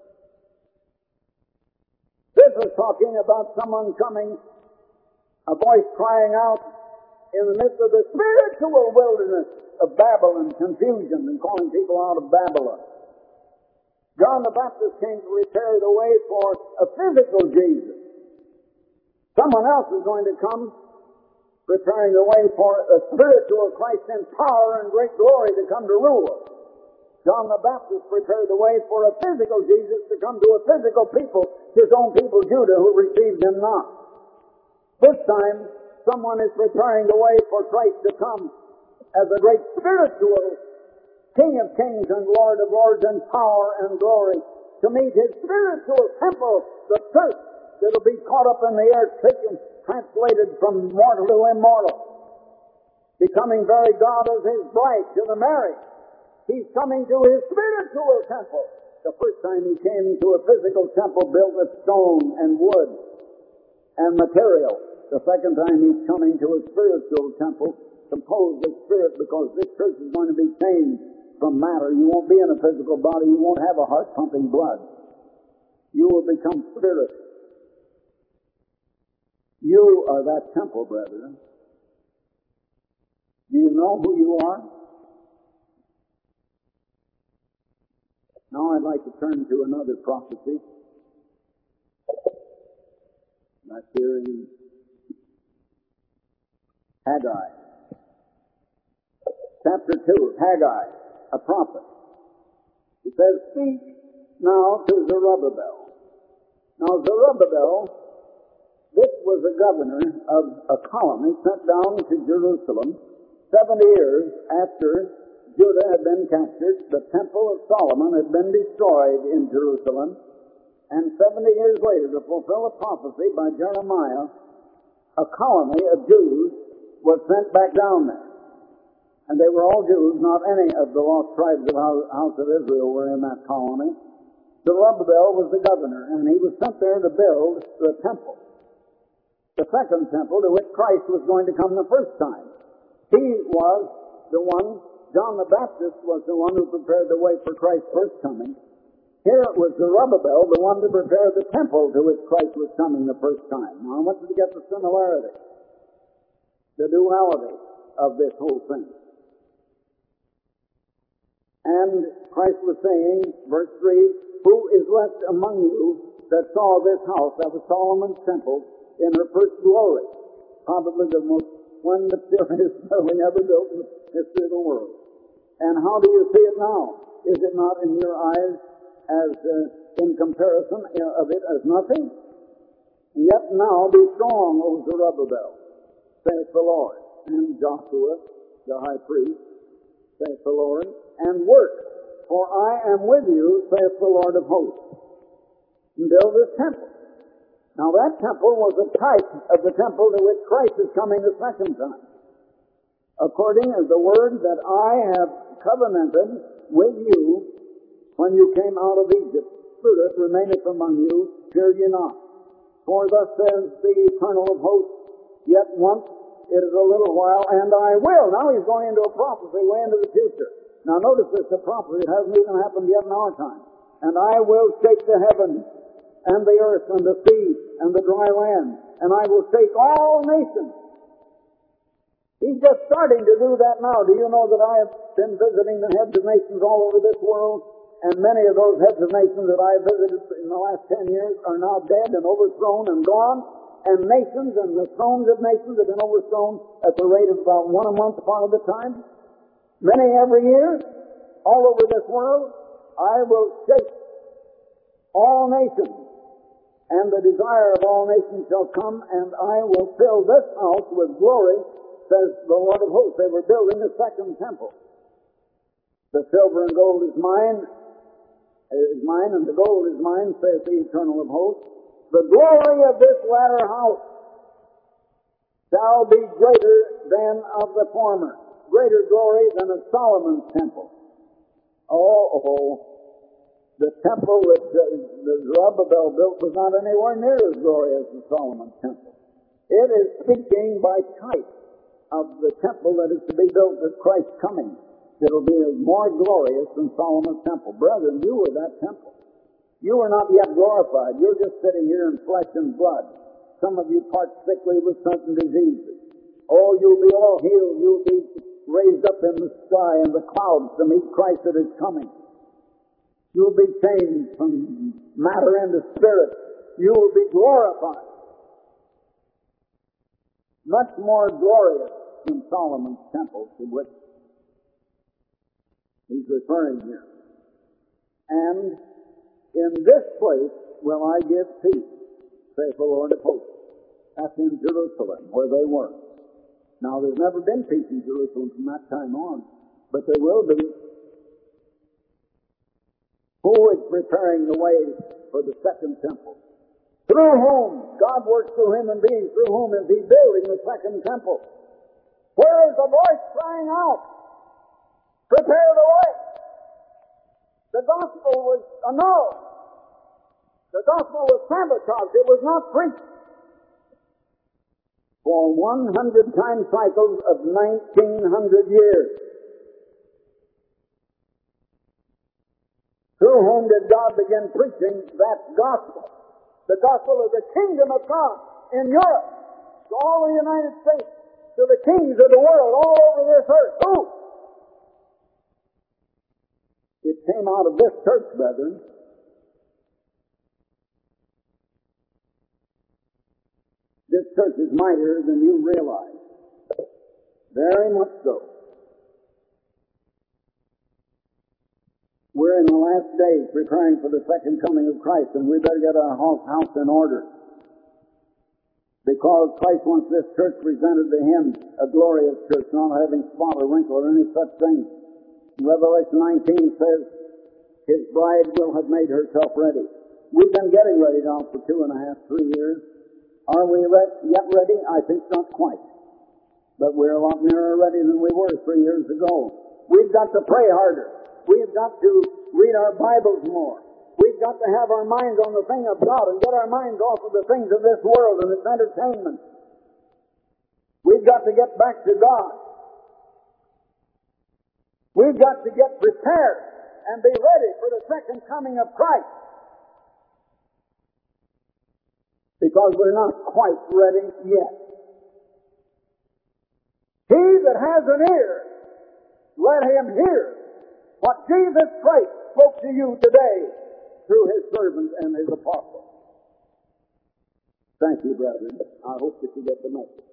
This is talking about someone coming, a voice crying out in the midst of the spiritual wilderness of Babylon, confusion, and calling people out of Babylon. John the Baptist came to prepare the way for a physical Jesus. Someone else is going to come preparing the way for a spiritual Christ in power and great glory to come to rule. John the Baptist prepared the way for a physical Jesus to come to a physical people, his own people, Judah, who received him not. This time, someone is preparing the way for Christ to come as a great spiritual King of kings and Lord of lords in power and glory to meet his spiritual temple, the church, that will be caught up in the air, taken, translated from mortal to immortal, becoming very God as his bride to the marriage. He's coming to his spiritual temple. The first time he came to a physical temple built of stone and wood and material. The second time he's coming to a spiritual temple composed of spirit, because this church is going to be changed from matter. You won't be in a physical body. You won't have a heart pumping blood. You will become spirit. You are that temple, brethren. Do you know who you are? Now I'd like to turn to another prophecy. That's here in Haggai. Chapter two, Haggai, a prophet. It says, speak now to Zerubbabel. Now Zerubbabel, this was a governor of a colony sent down to Jerusalem seventy years after Judah had been captured. The temple of Solomon had been destroyed in Jerusalem. And seventy years later, to fulfill a prophecy by Jeremiah, a colony of Jews was sent back down there. And they were all Jews, not any of the lost tribes of the house of Israel were in that colony. Zerubbabel was the governor, and he was sent there to build the temple. The second temple to which Christ was going to come the first time. He was the one, John the Baptist was the one who prepared the way for Christ's first coming. Here it was Zerubbabel, the one to prepare the temple to which Christ was coming the first time. Now I want you to get the similarity, the duality of this whole thing. And Christ was saying, verse three, who is left among you that saw this house, that was Solomon's temple, in her first glory? Probably the most when the purest building ever built in the history of the world. And how do you see it now? Is it not in your eyes as uh, in comparison of it as nothing? Yet now be strong, O Zerubbabel, saith the Lord, and Joshua, the high priest, saith the Lord, and work, for I am with you, saith the Lord of hosts, and build this temple. Now that temple was a type of the temple to which Christ is coming the second time. According as the word that I have covenanted with you when you came out of Egypt, fruit remaineth among you, fear ye not. For thus says the Eternal of hosts, yet once it is a little while, and I will. Now he's going into a prophecy way into the future. Now notice this, the prophecy, it hasn't even happened yet in our time. And I will shake the heavens, and the earth, and the sea, and the dry land, and I will shake all nations. He's just starting to do that now. Do you know that I have been visiting the heads of nations all over this world? And many of those heads of nations that I have visited in the last ten years are now dead and overthrown and gone. And nations and the thrones of nations have been overthrown at the rate of about one a month part of the time. Many every year, all over this world. I will shake all nations, and the desire of all nations shall come, and I will fill this house with glory, says the Lord of hosts. They were building a second temple. The silver and gold is mine, is mine, and the gold is mine, saith the Eternal of hosts. The glory of this latter house shall be greater than of the former, greater glory than of Solomon's temple. Oh, oh, the temple that the Zerubbabel built was not anywhere near as glorious as Solomon's temple. It is speaking by type of the temple that is to be built at Christ's coming. It'll be more glorious than Solomon's temple. Brethren, you were that temple. You are not yet glorified. You're just sitting here in flesh and blood. Some of you part sickly with certain diseases. Oh, you'll be all healed. You'll be raised up in the sky in the clouds to meet Christ that is coming. You'll be changed from matter into spirit. You will be glorified. Much more glorious than Solomon's temple, to which he's referring here. And in this place will I give peace, saith the Lord of hosts. That's in Jerusalem, where they were. Now, there's never been peace in Jerusalem from that time on, but there will be. Who is preparing the way for the second temple? Through whom God works through human beings, through whom is he building the second temple? Where is the voice crying out? Prepare the way. The gospel was annulled. The gospel was sabotaged. It was not preached. For one hundred time cycles of nineteen hundred years. Through whom did God begin preaching that gospel? The gospel of the kingdom of God in Europe, to all the United States, to the kings of the world all over this earth. Who? It came out of this church, brethren. This church is mightier than you realize. Very much so. We're in the last days preparing for the second coming of Christ, and we better get our house in order. Because Christ wants this church presented to him, a glorious church, not having spot or wrinkle or any such thing. Revelation nineteen says, his bride will have made herself ready. We've been getting ready now for two and a half, three years. Are we re- yet ready? I think not quite. But we're a lot nearer ready than we were three years ago. We've got to pray harder. We've got to read our Bibles more. We've got to have our minds on the thing of God and get our minds off of the things of this world and its entertainment. We've got to get back to God. We've got to get prepared and be ready for the second coming of Christ. Because we're not quite ready yet. He that has an ear, let him hear what Jesus Christ spoke to you today through his servant and his apostle. Thank you, brethren. I hope that you get the message.